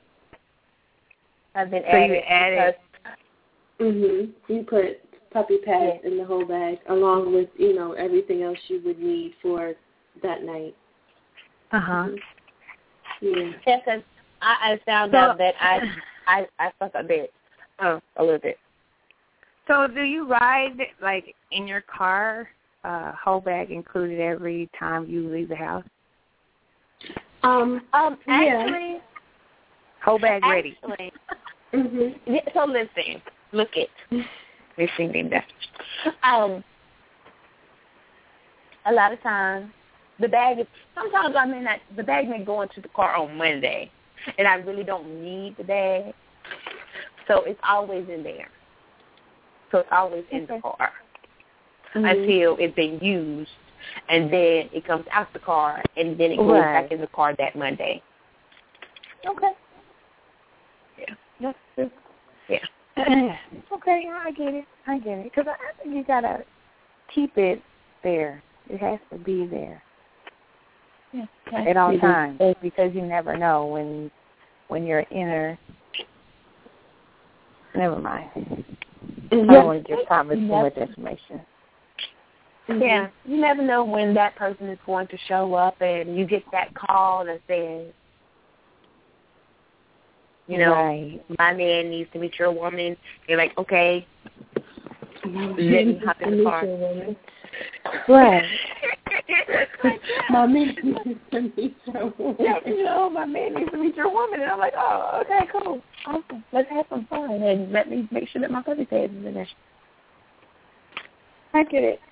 I've been So added. you added. Mhm. You put puppy pads Yeah. in the whole bag, along with you know everything else you would need for that night. Uh huh. Yeah. Yeah, because I, I found So- out that I I I fuck a bit, oh, a little bit. So do you ride, like, in your car, uh, whole bag included every time you leave the house? Um. Um, Yeah. actually, Whole bag ready. actually, Mhm. yeah, so listen, look it, listen, Linda. Um, a lot of times the bag is. Sometimes I mean that the bag may go into the car on Monday, and I really don't need the bag, so it's always in there. So it's always in the car Mhm. until it's been used, and then it comes out the car, and then it goes Right. back in the car that Monday. Okay. Yeah. That's true. Yeah. Okay, I get it. I get it. Because I think you got to keep it there. It has to be there Yeah. at all times, because you never know when when you're in a... Never mind. I don't want to give Thomas too much information. Yeah, you never know when that person is going to show up, and you get that call that says, you know, Right. my man needs to meet your woman. You're like, okay, Let me hop in the car. Right. My man needs to meet your woman. Yeah, you know, my man needs to meet your woman, and I'm like, oh, okay, cool, awesome. Let's have some fun, and let me make sure that my puppy pad is in there. I get it.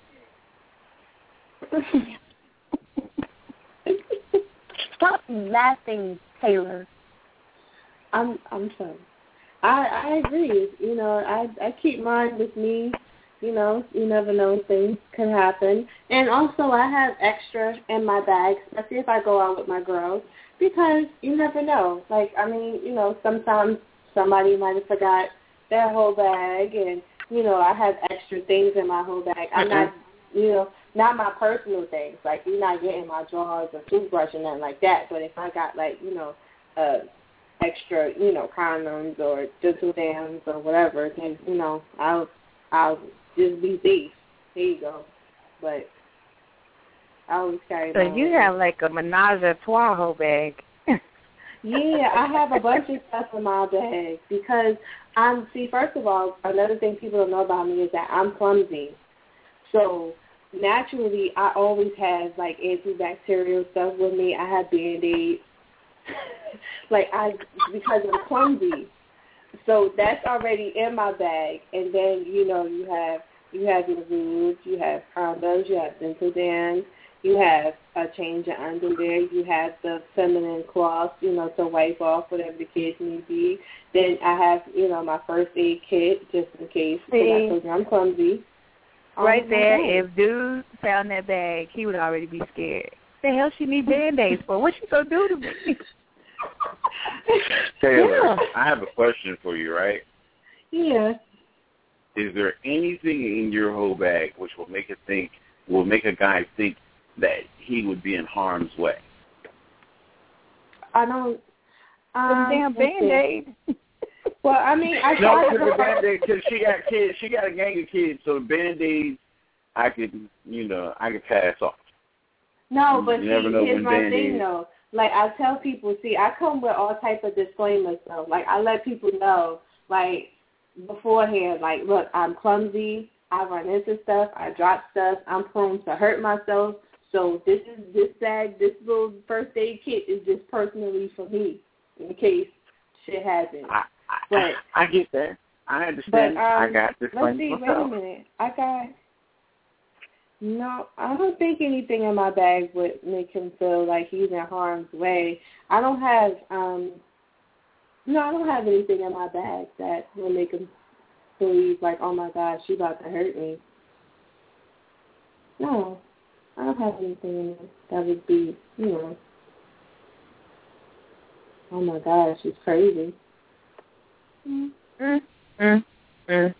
Stop laughing, Taylor. I'm I'm sorry. I I agree. You know, I I keep mine with me. You know, you never know, things can happen. And also, I have extra in my bag, especially if I go out with my girls, because you never know. Like, I mean, you know, sometimes somebody might have forgot their whole bag, and you know, I have extra things in my whole bag. I'm not, you know, not my personal things. Like, you're not getting my drawers or toothbrush or nothing like that. But if I got, like, you know, uh, extra, you know, condoms or dental dams or whatever, then, you know, I'll, I'll just be safe. There you go. But I always carry So my you own. have like a menage a trois whole bag. Yeah, I have a bunch of stuff in my bag because I'm, see, first of all, another thing people don't know about me is that I'm clumsy. So naturally, I always have, like, antibacterial stuff with me. I have Band-Aids. like, I, because I'm clumsy. So that's already in my bag. And then, you know, you have, you have your lubes, you have condoms, you have dental dams. You have a change of underwear. You have the feminine cloths, you know, to wipe off whatever the case may be. Then I have, you know, my first aid kit just in case. Because I told you I'm clumsy. Right there, if dude found that bag, he would already be scared. The hell she need Band-Aids for? What she gonna do to me? Taylor, Yeah. I have a question for you, right? Yeah. Is there anything in your whole bag which will make it think, will make a guy think that he would be in harm's way? I don't. Um, Some damn Band-Aid. Well, I mean, I No, tried because the to. Band-Aid, because she got kids, she got a gang of kids, so the Band-Aids, I could, you know, I could pass off. No, but You see, never know here's when my Band-Aid- thing, though. Like, I tell people, see, I come with all type of disclaimers, though. Like, I let people know, like, beforehand, like, look, I'm clumsy. I run into stuff. I drop stuff. I'm prone to hurt myself. So this is this bag, this little first aid kit is just personally for me in case shit happens. I, I, But I get that. I understand. But um, I got this let's thing see. Wait myself. a minute. I got. No, I don't think anything in my bag would make him feel like he's in harm's way. I don't have. um No, I don't have anything in my bag that will make him believe like, oh my gosh, she's about to hurt me. No, I don't have anything in it that would be, you know. Oh my gosh, she's crazy. Mm, mm, mm, mm.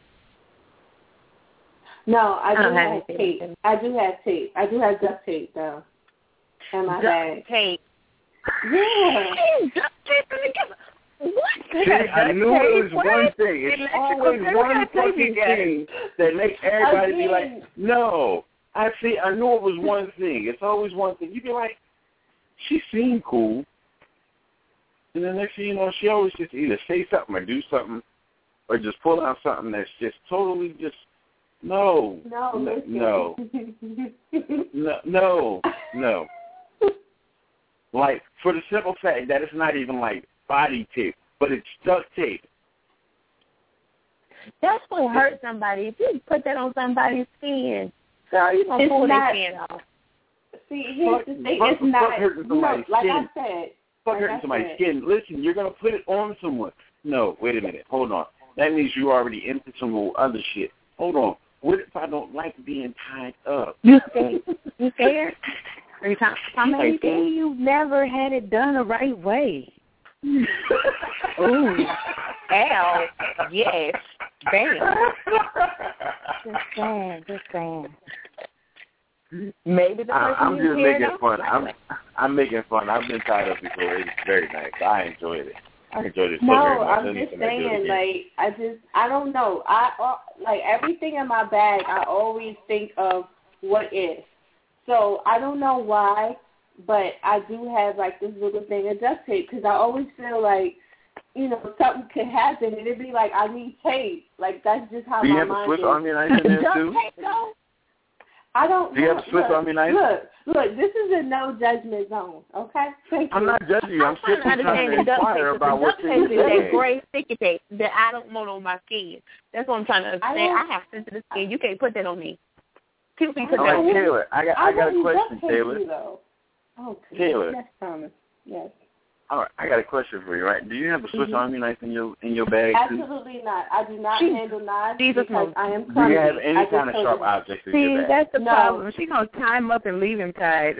No, I, I do don't have have anything. tape. I do have tape. I do have duct tape though in my Duct bag. tape. Yeah. Duct tape together. What? See, I knew it was What? one thing. It's Electrical always tape? one What kind of tape fucking you got? thing that makes everybody be like, Again. no. I see, I knew it was one thing. It's always one thing. You be like, she seemed cool. And the next thing you know, she always just either say something or do something or just pull out something that's just totally just, no. No, N- listen. No. No. No. No. Like, for the simple fact that it's not even like body tape, but it's duct tape. That's what hurt somebody. If you put that on somebody's skin, girl, you gonna It's pull not- their skin off. See, here's the thing. Fuck- It's fuck not. hurting No, somebody's like skin. I said. Fuck Like hurting I somebody's said. skin. Listen, you're going to put it on someone. No, wait a minute. Hold on. That means you already into some old other shit. Hold on. What if I don't like being tied up? You scared? You scared? Are you talking about maybe you've never had it done the right way. Ooh. Ow. Yes. Bam. Just saying. Just saying. Maybe the I, person I'm you just hear making don't fun. like I'm it. I'm making fun. I've been tied up before. It's very nice. I enjoyed it. I enjoyed it so No, very much. I'm Anything just I do it saying, again. like, I just, I don't know. I, uh, like, everything in my bag, I always think of what if. So, I don't know why, but I do have, like, this little thing of duct tape, because I always feel like, you know, something could happen, and it'd be like, I need tape. Like, that's just how Do you my have a mind Swiss is. Army knife in there Duct too? tape, though? I don't Do you have look, a Swiss look, Army knife? Look, look, this is a no judgment zone, okay? Thank I'm you. not judging you. I'm trying simply to trying understand to the duct inquire tape. about The what duct you tape is that said. gray sticky tape that I don't want on my skin. That's what I'm trying to understand. I I, don't- have sensitive skin. You can't put that on me. People can put All that right, on me. Taylor, I got I got a wouldn't question, duct tape Taylor. you, though. Oh, Taylor. Yes, Thomas. Yes. All right, I got a question for you, right? Do you have a Swiss Mhm. Army knife in your in your bag too? Absolutely not. I do not Jesus. handle knives Jesus because knows. I am Do clumsy. you have I any just kind of told sharp you. objects in See, your bag? that's the No. problem. She's going to tie him up and leave him tied.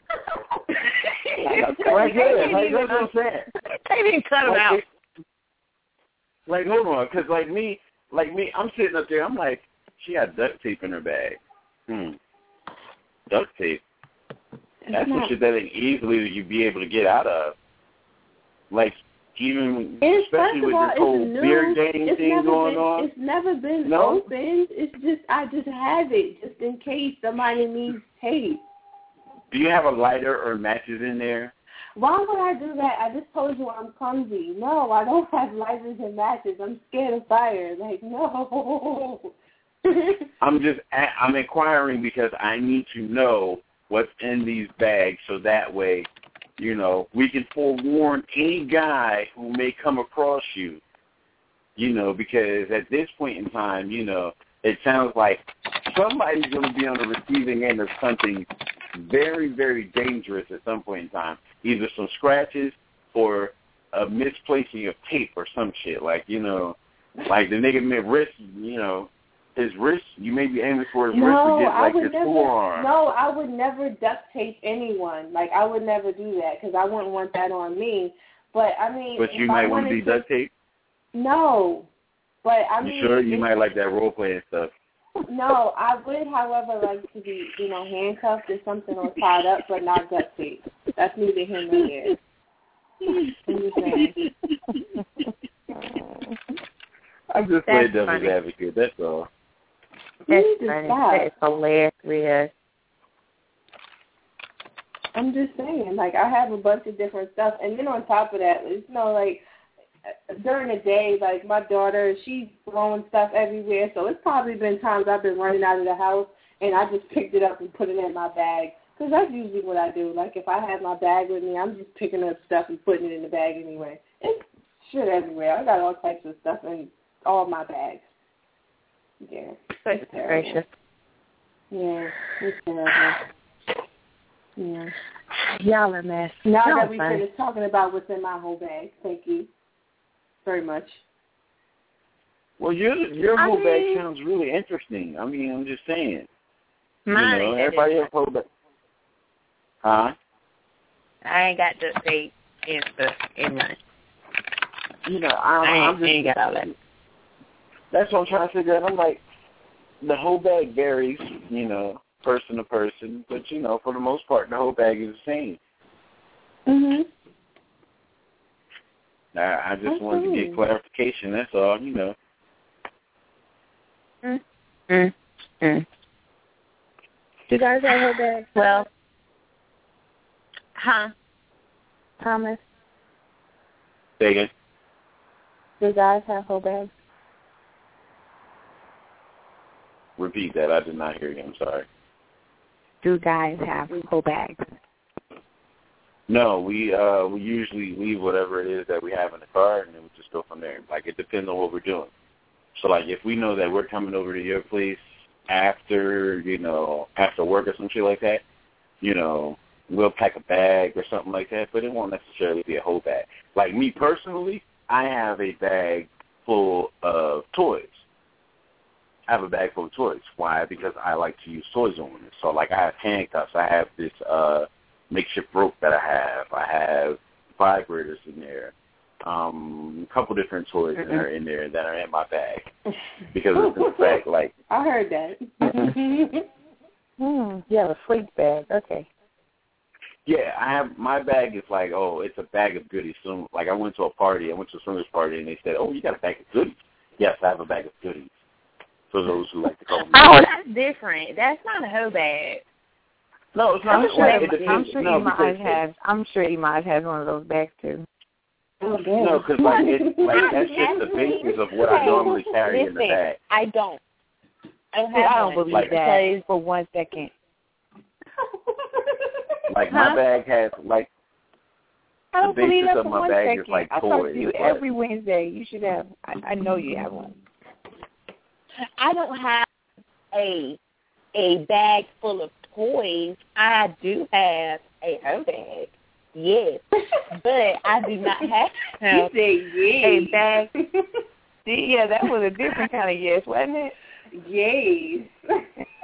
Right there, like that's what I'm saying. They didn't cut him Like, out. it- like hold on, because like me, like me, I'm sitting up there. I'm like, she had duct tape in her bag. Hmm. Duct tape. That's some shit that ain't easily you'd be able to get out of. Like, even, it's, especially with all, this whole new. beer dating it's thing going been, on. It's never been no? opened. It's just, I just have it, just in case somebody needs tape. Do you have a lighter or matches in there? Why would I do that? I just told you I'm clumsy. No, I don't have lighters and matches. I'm scared of fire. Like, no. I'm just, I'm inquiring because I need to know what's in these bags so that way, you know, we can forewarn any guy who may come across you, you know, because at this point in time, you know, it sounds like somebody's going to be on the receiving end of something very, very dangerous at some point in time, either some scratches or a misplacing of tape or some shit. Like, you know, like the nigga made wrist, you know, his wrist, you may be aiming for his no, wrist to get like I would his never, forearm. No, I would never duct tape anyone. Like, I would never do that because I wouldn't want that on me. But, I mean, But you if might I want to be to, duct taped? No. But, I mean. You sure? You if, might like that role playing stuff. No, I would, however, like to be, you know, handcuffed or something or tied up, but not duct tape. That's neither here nor there. I'm just saying. I'm just playing devil's advocate, that's all. That's funny. That's hilarious. I'm just saying, like, I have a bunch of different stuff. And then on top of that, you know, like, during the day, like, my daughter, she's throwing stuff everywhere. So it's probably been times I've been running out of the house, and I just picked it up and put it in my bag. Because that's usually what I do. Like, if I have my bag with me, I'm just picking up stuff and putting it in the bag anyway. It's shit everywhere. I got all types of stuff in all my bags. Yeah. It's gracious. Yeah, it's terrible. Yeah. Y'all are mess. Now Y'all that we funny. finished talking about what's in my whole bag, thank you very much. Well, your your I whole mean, bag sounds really interesting. I mean, I'm just saying. Mine you know, ain't everybody has whole bag. Huh? I ain't got to say and stuff in mine. You know, I, I ain't, I'm just. ain't got all that. That's what I'm trying to figure out. I'm like, the whole bag varies, you know, person to person, but you know, for the most part, the whole bag is the same. Mhm. I, I just wanted to get clarification. That's all, you know. Mm. Mm. Mm. You guys have whole bags? Well, huh? Thomas, Say again. do guys have whole bags? Repeat that. I did not hear you. I'm sorry. Do guys have whole bags? No, we uh we usually leave whatever it is that we have in the car, and then we just go from there. Like, it depends on what we're doing. So, like, if we know that we're coming over to your place after, you know, after work or some shit like that, you know, we'll pack a bag or something like that, but it won't necessarily be a whole bag. Like, me personally, I have a bag full of toys. I have a bag full of toys. Why? Because I like to use toys on it. So, like, I have handcuffs. I have this uh, makeshift rope that I have. I have vibrators in there. Um, a couple different toys that are in there that are in my bag. Because of the fact, like... I heard that. Hmm. You have a sleep bag. Okay. Yeah, I have, my bag is like, oh, it's a bag of goodies. So, like, I went to a party. I went to a swingers party, and they said, oh, you got a bag of goodies? Yes, I have a bag of goodies. For those who like to call me. Oh, that's different. That's not a whole bag. No, it's not. I'm sure, Like, it I'm depends. sure no, Imaj has. I'm sure Imaj has one of those bags too. Oh, damn. No, because like, it, like that's just the basis of what I normally carry Listen, in the bag. I don't. I don't, I have don't one. believe like, that for one second. Like, huh? my bag has, like, I don't the believe basis that of for my one bag second. is like I toys. talk to you but, every Wednesday. You should have. I, I know you have one. I don't have a a bag full of toys. I do have a whole bag, yes, but I do not have You say yes. A bag. See, yeah, that was a different kind of yes, wasn't it? Yes.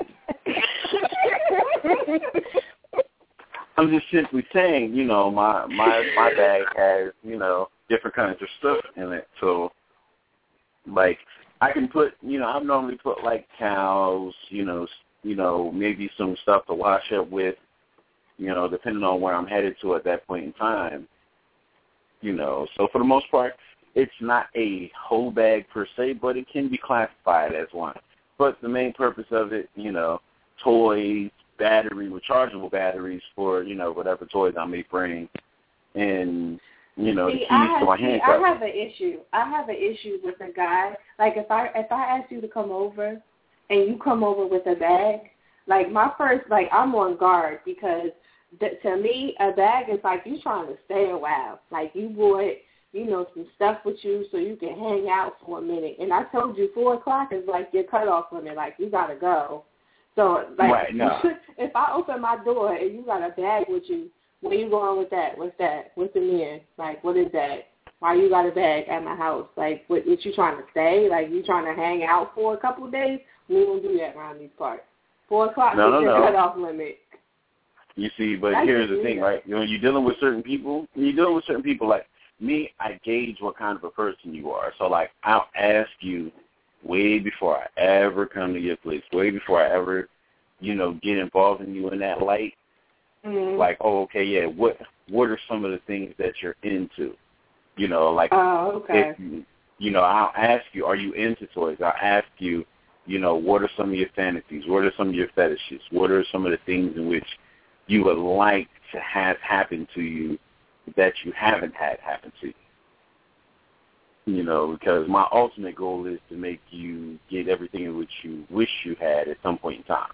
I'm just simply saying, you know, my my my bag has, you know, different kinds of stuff in it. So, like, I can put, you know, I've normally put like towels, you know, you know, maybe some stuff to wash up with, you know, depending on where I'm headed to at that point in time. You know, so for the most part, it's not a whole bag per se, but it can be classified as one. But the main purpose of it, you know, toys, battery, rechargeable batteries for, you know, whatever toys I may bring, and, you know, see, the keys I have, to my see, handcuffs. I have an issue. I have an issue with a guy. Like, if I if I ask you to come over and you come over with a bag, like, my first, like, I'm on guard because th- to me, a bag is like you trying to stay a while. Like, you brought, you know, some stuff with you so you can hang out for a minute. And I told you four o'clock is like your cutoff limit. Like, you got to go. So, like, right, no. if I open my door and you got a bag with you, where you going with that? What's that? What's in there? Like, what is that? Why you got a bag at my house? Like, what, what you trying to stay? Like, you trying to hang out for a couple of days? We don't do that around these parts. Four o'clock no, is no, your no. cutoff limit. You see, but That's here's the weird. thing, right? You know, you're dealing with certain people. When you're dealing with certain people, like me, I gauge what kind of a person you are. So, like, I'll ask you way before I ever come to your place, way before I ever, you know, get involved in you in that light. Mm-hmm. Like, oh, okay, yeah, what what are some of the things that you're into? You know, like, Oh, okay. if, you know, I'll ask you, are you into toys? I'll ask you, you know, what are some of your fantasies? What are some of your fetishes? What are some of the things in which you would like to have happen to you that you haven't had happen to you? You know, because my ultimate goal is to make you get everything in which you wish you had at some point in time.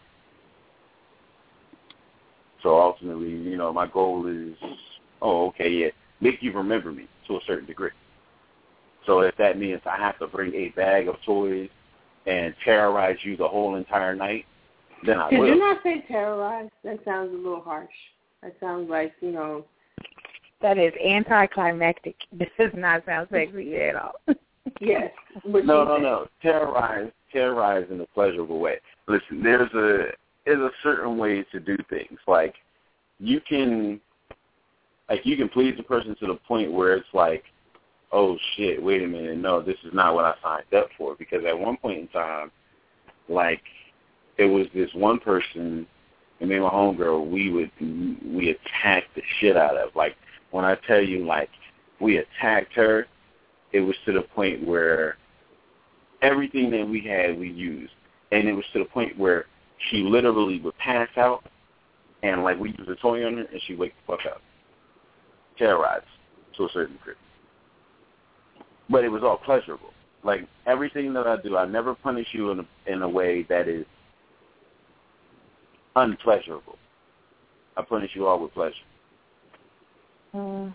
So ultimately, you know, my goal is, oh, okay, yeah, make you remember me to a certain degree. So if that means I have to bring a bag of toys and terrorize you the whole entire night, then I Did will. you not say terrorize? That sounds a little harsh. That sounds like, you know. That is anticlimactic. This does not sound sexy at all. Yes. No, no, no. Terrorize, terrorize in a pleasurable way. Listen, there's a there's a certain way to do things. Like you can, like you can please the person to the point where it's like, oh shit, wait a minute, no, this is not what I signed up for. Because at one point in time, like it was this one person, and me and my homegirl, we would we attacked the shit out of. Like when I tell you, like we attacked her, it was to the point where everything that we had, we used. And it was to the point where she literally would pass out, and, like, we used a toy on her, and she'd wake the fuck up. Terrorized to a certain degree. But it was all pleasurable. Like, everything that I do, I never punish you in a, in a way that is unpleasurable. I punish you all with pleasure. Mm.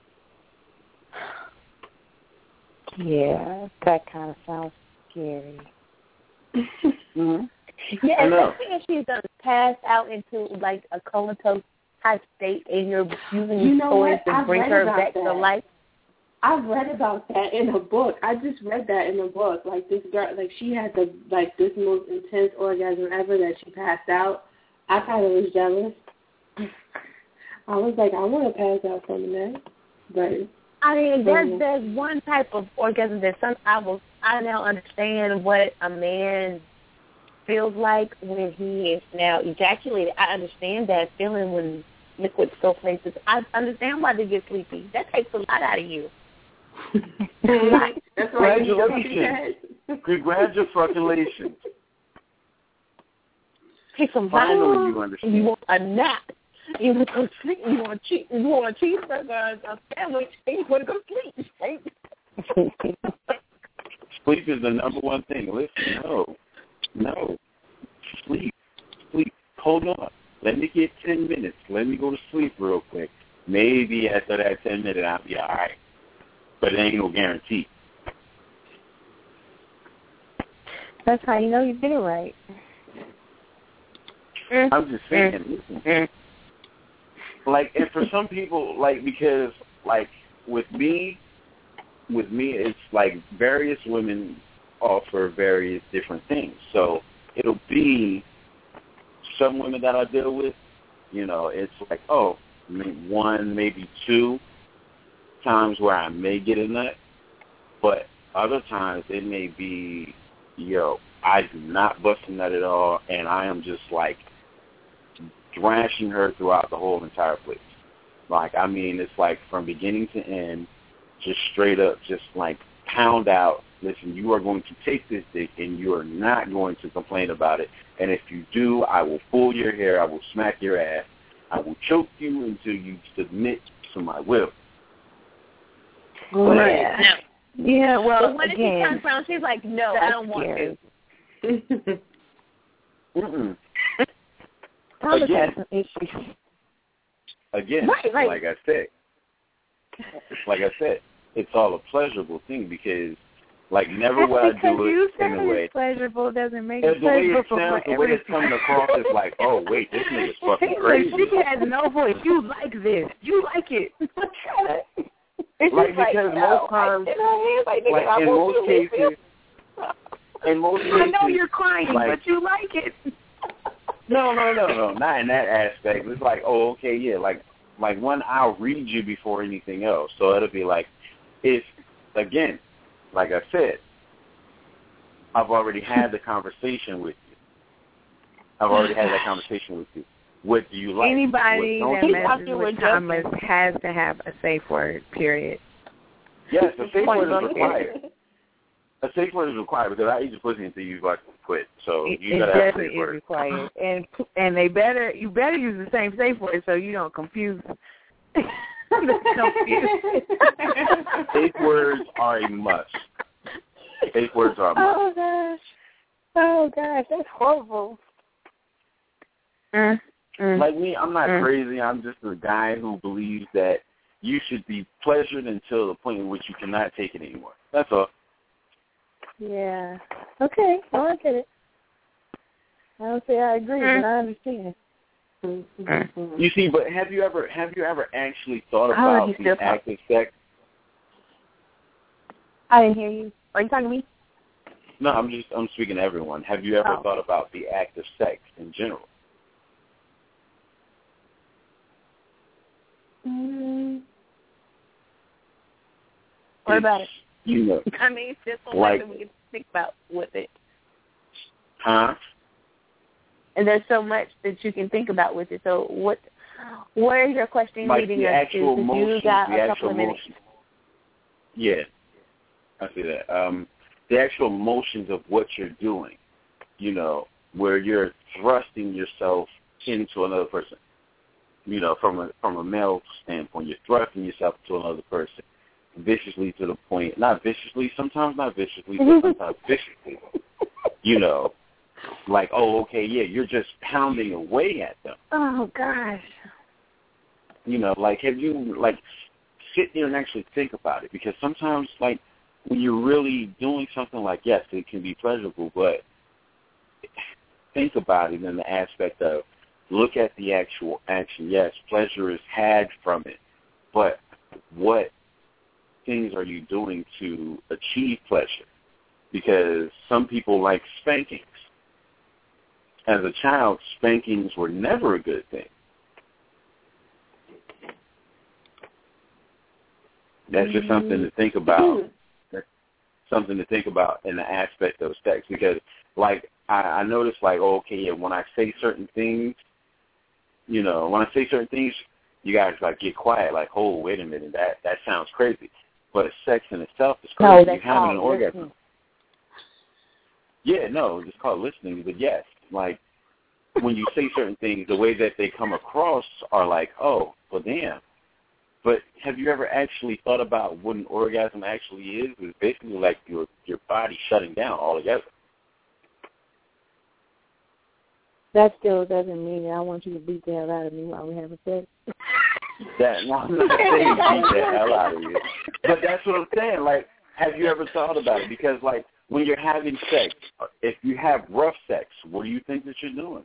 Yeah, that kind of sounds scary. Mm-hmm. Yeah, I know. especially if she's done passed out into like a comatose type state, and you're using You these know toys what? to I've bring read her about back that. to life. I've read about that in a book. I just read that in a book. Like this girl, like she had the like this most intense orgasm ever that she passed out. I kind of was jealous. I was like, I want to pass out from that, but I mean, there's Mhm. there's one type of orgasm that some I will I now understand what a man feels like when he is now ejaculated. I understand that feeling when liquid still places. I understand why they get sleepy. That takes a lot out of you. That's why you Congratulations. Congratulations. Takes a lot. Finally you understand. You want a nap. You want to go sleep. You want a cheese. You want a cheeseburger, a sandwich, and you want to go sleep. Right? Sleep is the number one thing. Listen, no, no. Sleep, sleep. Hold on. Let me get ten minutes. Let me go to sleep real quick. Maybe after that ten minutes, I'll be all right. But it ain't no guarantee. That's how you know you did it right. Mm. I'm just saying, Mm. listen. Mm. Like, and for some people, like, because, like, with me, with me, it's like various women offer various different things. So it'll be some women that I deal with, you know, it's like, oh, one, maybe two times where I may get a nut, but other times it may be, yo, I do not bust a nut at all, and I am just like thrashing her throughout the whole entire place. Like, I mean, it's like from beginning to end, just straight up, just like pound out. Listen, you are going to take this dick, and you are not going to complain about it. And if you do, I will pull your hair, I will smack your ass, I will choke you until you submit to my will. Right. No. Yeah, well, but when again, she turns around, she's like, no, I don't want scary. to. Mm-mm. Thomas Again. has some issues. Again, Right, right. like I said, like I said, it's all a pleasurable thing because, like, never would I do you it in the way. It's pleasurable doesn't make And it the way it pleasurable. sounds, the way it's coming across is like, oh wait, this nigga's fucking Like, crazy. she has no voice. You like this. You like it. It's Like, just like, because no, most times, like, in her hands, like, nigga, like I in want most you to leave cases, me. in most cases, I know you're crying, like, but you like it. No, no, no, no, not in that aspect. It's like, oh, okay, yeah, like, like one, I'll read you before anything else. So it'll be like, if, again, like I said, I've already had the conversation with you. I've already had that conversation with you. What do you like? Anybody what that you messes with Thomas has to have a safe word, period. Yes, a safe word is required. A safe word is required because I eat your pussy until you like quit. So you it gotta have a definitely safe is word. required, and and they better you better use the same safe word so you don't confuse. Safe words are a must. Safe words are a must. Oh gosh, oh gosh, that's horrible. Mm, mm, like me, I'm not mm. crazy. I'm just a guy who believes that you should be pleasured until the point in which you cannot take it anymore. That's all. Yeah. Okay. Well, I get it. I don't say I agree, mm. but I understand. Mm. You see, but have you ever have you ever actually thought Oh, about the act of sex? I didn't hear you. Are you talking to me? No, I'm just I'm speaking to everyone. Have you ever Oh. thought about the act of sex in general? Mm. What It's, about it? You know, I mean, it's just so like, much that we can think about with it. huh? And there's so much that you can think about with it. So what, where is your question Like leading the us actual to? motion, You got the a actual couple of minutes. motion. Yeah, I see that. Um, the actual motions of what you're doing, you know, where you're thrusting yourself into another person. You know, from a from a male standpoint, you're thrusting yourself to another person viciously to the point, not viciously, sometimes not viciously, but sometimes viciously. You know, like, oh, okay, yeah, you're just pounding away at them. Oh gosh. You know, like, have you, like, sit there and actually think about it? Because sometimes, like, when you're really doing something like, yes, it can be pleasurable, but think about it in the aspect of, look at the actual action. Yes, pleasure is had from it, but what things are you doing to achieve pleasure? Because some people like spankings. As a child, spankings were never a good thing. That's just something to think about. That's something to think about in the aspect of sex. Because, like, I, I noticed, like, oh, okay, yeah, when I say certain things, you know, when I say certain things, you guys, like, get quiet, like, oh, wait a minute, that, that sounds crazy. But sex in itself is crazy. No, that's You're having an called orgasm. listening. Yeah, no, it's called listening, but yes, like, when you say certain things, the way that they come across are like, oh, well, damn. But have you ever actually thought about what an orgasm actually is? It's basically like your your body shutting down altogether. That still doesn't mean that I want you to beat the hell out of me while we're having sex. That, no, I'm not saying beat the hell out of you. But that's what I'm saying. Like, have you ever thought about it? Because, like, when you're having sex, if you have rough sex, what do you think that you're doing?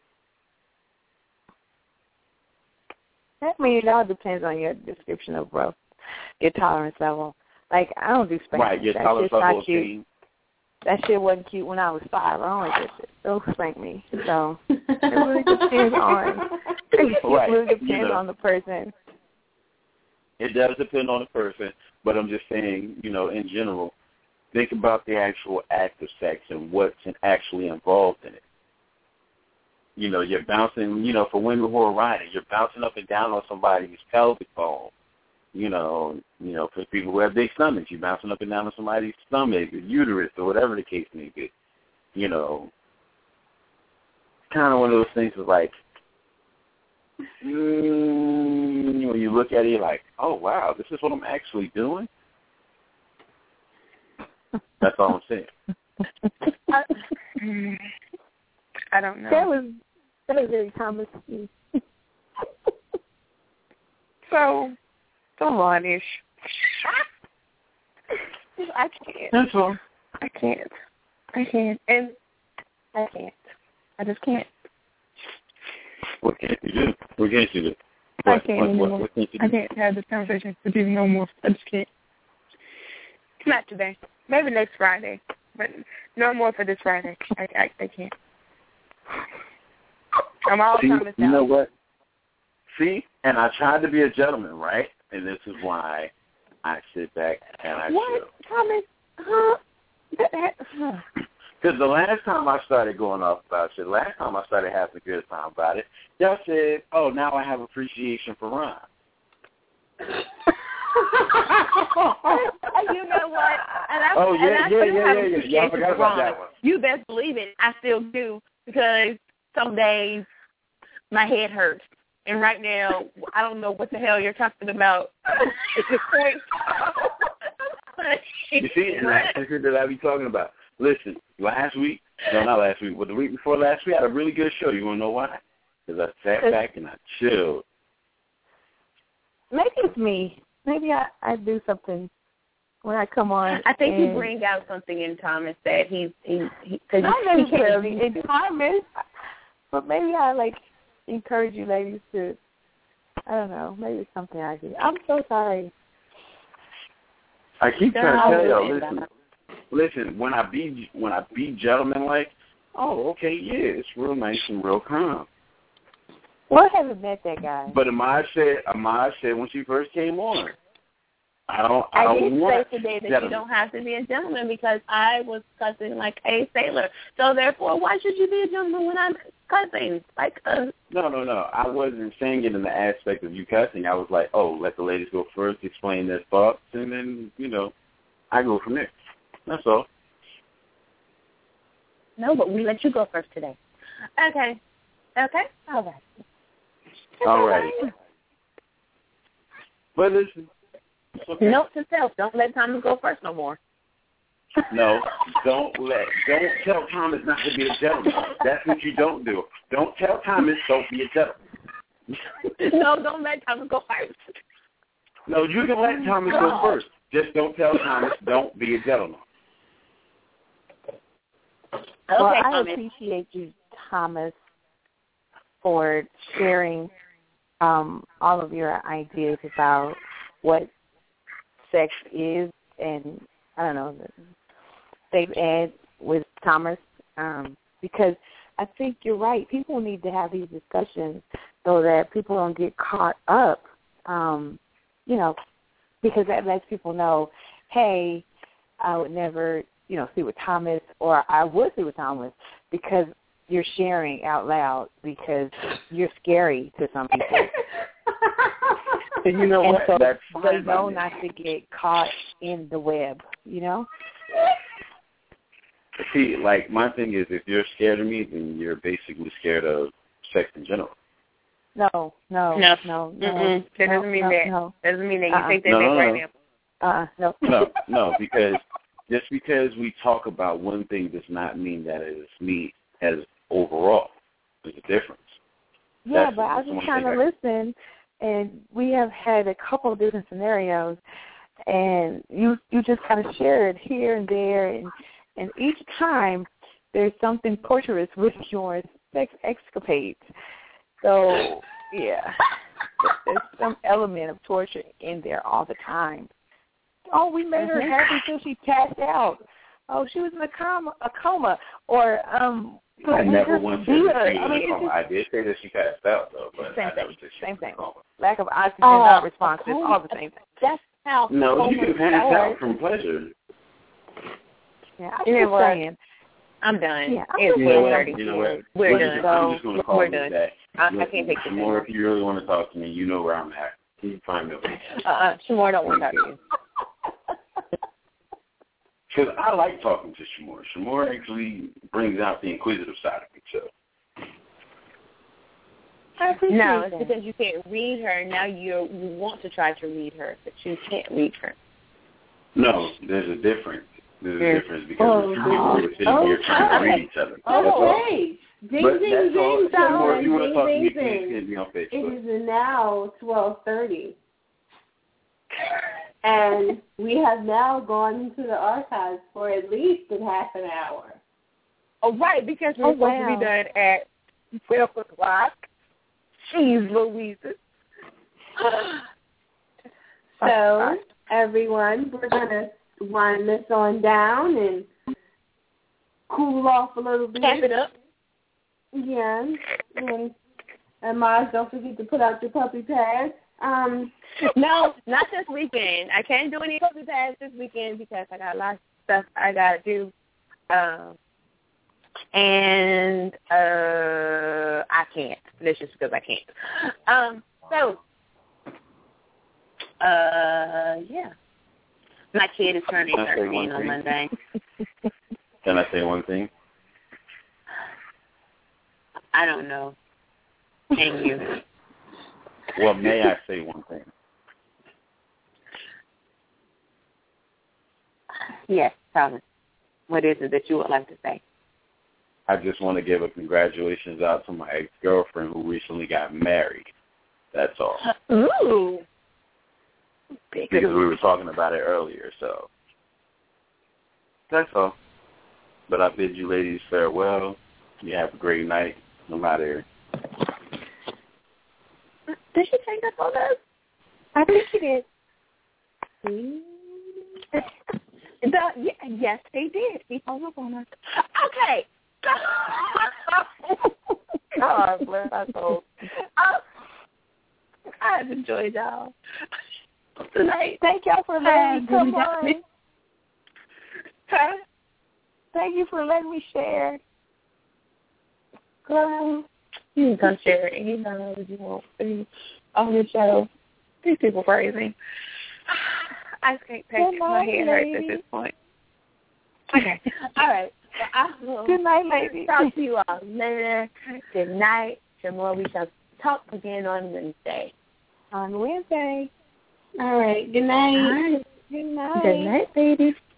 I mean, it all depends on your description of rough, your tolerance level. Like, I don't do spanking. Right, your that tolerance shit's level not is cute. being... That shit wasn't cute when I was five. I don't like that shit. Don't spank me. So it really depends on. It Right. really depends You know. on the person. It does depend on the person, but I'm just saying, you know, in general, think about the actual act of sex and what's actually involved in it. You know, you're bouncing, you know, for women who are riding, you're bouncing up and down on somebody's pelvic bone. You know, you know, for people who have big stomachs, you're bouncing up and down on somebody's stomach or uterus or whatever the case may be. You know, kind of one of those things is like, mm, when you look at it, you're like, oh, wow, this is what I'm actually doing? That's all I'm saying. I, I don't know. That was, that was very Thomas. So, come on, Ish. I can't. That's all. I can't. I can't. And I can't. I just can't. What can't you do? What can't you do? I What, can't what, anymore. what, what can't you do? I can't have this conversation with you no more. I just can't. Not today. Maybe next Friday. But no more for this Friday. I, I, I can't. I'm all See, Thomas you know out. what? See? And I tried to be a gentleman, right? And this is why I sit back and I What? chill. Thomas? Huh? That, that, huh. Because the last time I started going off about shit, last time I started having a good time about it, y'all said, oh, now I have appreciation for Ron. You know what? And I, Oh, yeah, and I yeah, still yeah, have yeah, yeah. Y'all appreciation forgot for about Ron. that one. You best believe it. I still do because some days my head hurts. And right now, I don't know what the hell you're talking about. It's a point. You see, and that's the secret that I be talking about. Listen, last week, no, not last week, but the week before last week, I had a really good show. You want to know why? Because I sat back and I chilled. Maybe it's me. Maybe I, I do something when I come on. I think and you bring out something in Thomas that he's he, he, cause not he, he necessarily can't. in Thomas, but maybe I like encourage you ladies to. I don't know. Maybe it's something I do. I'm so sorry. I keep trying to tell y'all, Listen. listen, listen. When I be when I be gentleman like, oh, okay, yeah, it's real nice and real calm. Well, I haven't met that guy. But Amaya said, Amaya said when she first came on, I don't, I, I don't did want say today that gentlemen. you don't have to be a gentleman because I was cussing like a sailor. So therefore, why should you be a gentleman when I'm cussing like a? No, no, no. I wasn't saying it in the aspect of you cussing. I was like, oh, let the ladies go first, explain their thoughts, and then, you know, I go from there. That's all. No, but we let you go first today. Okay. Okay. All right. All right. But listen. It's okay. Note to self: don't let Thomas go first no more. No, don't let, don't tell Thomas not to be a gentleman. That's what you don't do. Don't tell Thomas don't be a gentleman. No, don't let Thomas go first. No, you can let Thomas go first. Just don't tell Thomas don't be a gentleman. Okay, well, I Thomas. appreciate you, Thomas, for sharing um, all of your ideas about what sex is, and I don't know, they've added with Thomas, um, because I think you're right. People need to have these discussions so that people don't get caught up, um, you know, because that lets people know, hey, I would never, you know, see with Thomas, or I would see with Thomas, because you're sharing out loud because you're scary to some people. And you know and what? so That's they fine. know not to get caught in the web, you know? See, like, my thing is, if you're scared of me, then you're basically scared of sex in general. No, no, No. no, no. Mm-mm. That no, doesn't mean no, that. No, Doesn't mean that. You Uh-uh. take that No, back no, right no. now. uh, no. No, no, because just because we talk about one thing does not mean that it is me as overall. There's a difference. Yeah, That's but I that's was one trying to thing I- listen, and we have had a couple of different scenarios, and you you just kind of shared here and there, and and each time there's something torturous with your sex escapades. So yeah, there's some element of torture in there all the time. Oh, we made her happy till she passed out. Oh, she was in a coma, a coma, or um. I never once said that she was I in mean, a coma. I did say that she passed out, though, but Same I never thing, said she same was in a thing. coma. Lack of oxygen, Oh, not responsive, a coma. all the same thing. That's how. No, you comas can pass are. out from pleasure. Yeah, I'm you know just what? saying. I'm done. Yeah, I'm it's just four saying. thirty. You know what? We're We're done. just, I'm just going to call We're it done. that. I, Listen, I can't take this Shamora, anymore. if you really want to talk to me, you know where I'm at. You can find me over there. Uh-uh. Shamora don't want to talk to you. Because I like talking to Shamora. Shamora actually brings out the inquisitive side of me, so. I appreciate No, it's that. because you can't read her. Now you you want to try to read her, but you can't read her. No, there's a difference. There's a Yeah. difference because Oh, we're sitting here oh, we're trying to okay. read each other. That's all. Okay. Ding, But ding, that's all. ding, Shamora, if you want to ding, talk to me, ding, please ding. hit me on It Facebook. is now twelve thirty. And we have now gone into the archives for at least a half an hour. Oh, right, because we're Oh, supposed wow. to be done at twelve o'clock. Jeez Louise. So, everyone, we're going to wind this on down and cool off a little bit. Tap it up. Yeah. And, and Mars, don't forget to put out your puppy pads. Um, No, not this weekend. I can't do any puppy pads this weekend because I got a lot of stuff I got to do. Um, and uh, I can't. That's just because I can't. Um, so, uh, yeah. My kid is turning Can I say one thirteen on thing? Monday. Can I say one thing? I don't know. Can you? Well, may I say one thing? Yes, Thomas. What is it that you would like to say? I just want to give a congratulations out to my ex-girlfriend who recently got married. That's all. Ooh. Big Because we were talking about it earlier, so that's all. But I bid you ladies farewell. You have a great night, no matter. Did she take that photo? I think she did. The, yeah, yes, they did. He hung up on us. Okay. God bless our souls. Oh, I've enjoyed y'all tonight. Thank y'all for letting me come Hi, on. Huh? Thank you for letting me share. Girl, you can come share it any time you want to on your show. These people crazy. I just can't take Good it. My night, head hurts lady. at this point. Okay. All right. Well, I will Good night, lady. talk to you all later. Good night. Tomorrow we shall talk again on Wednesday. On Wednesday. all right. Good night. All right. Good night. Good night, baby.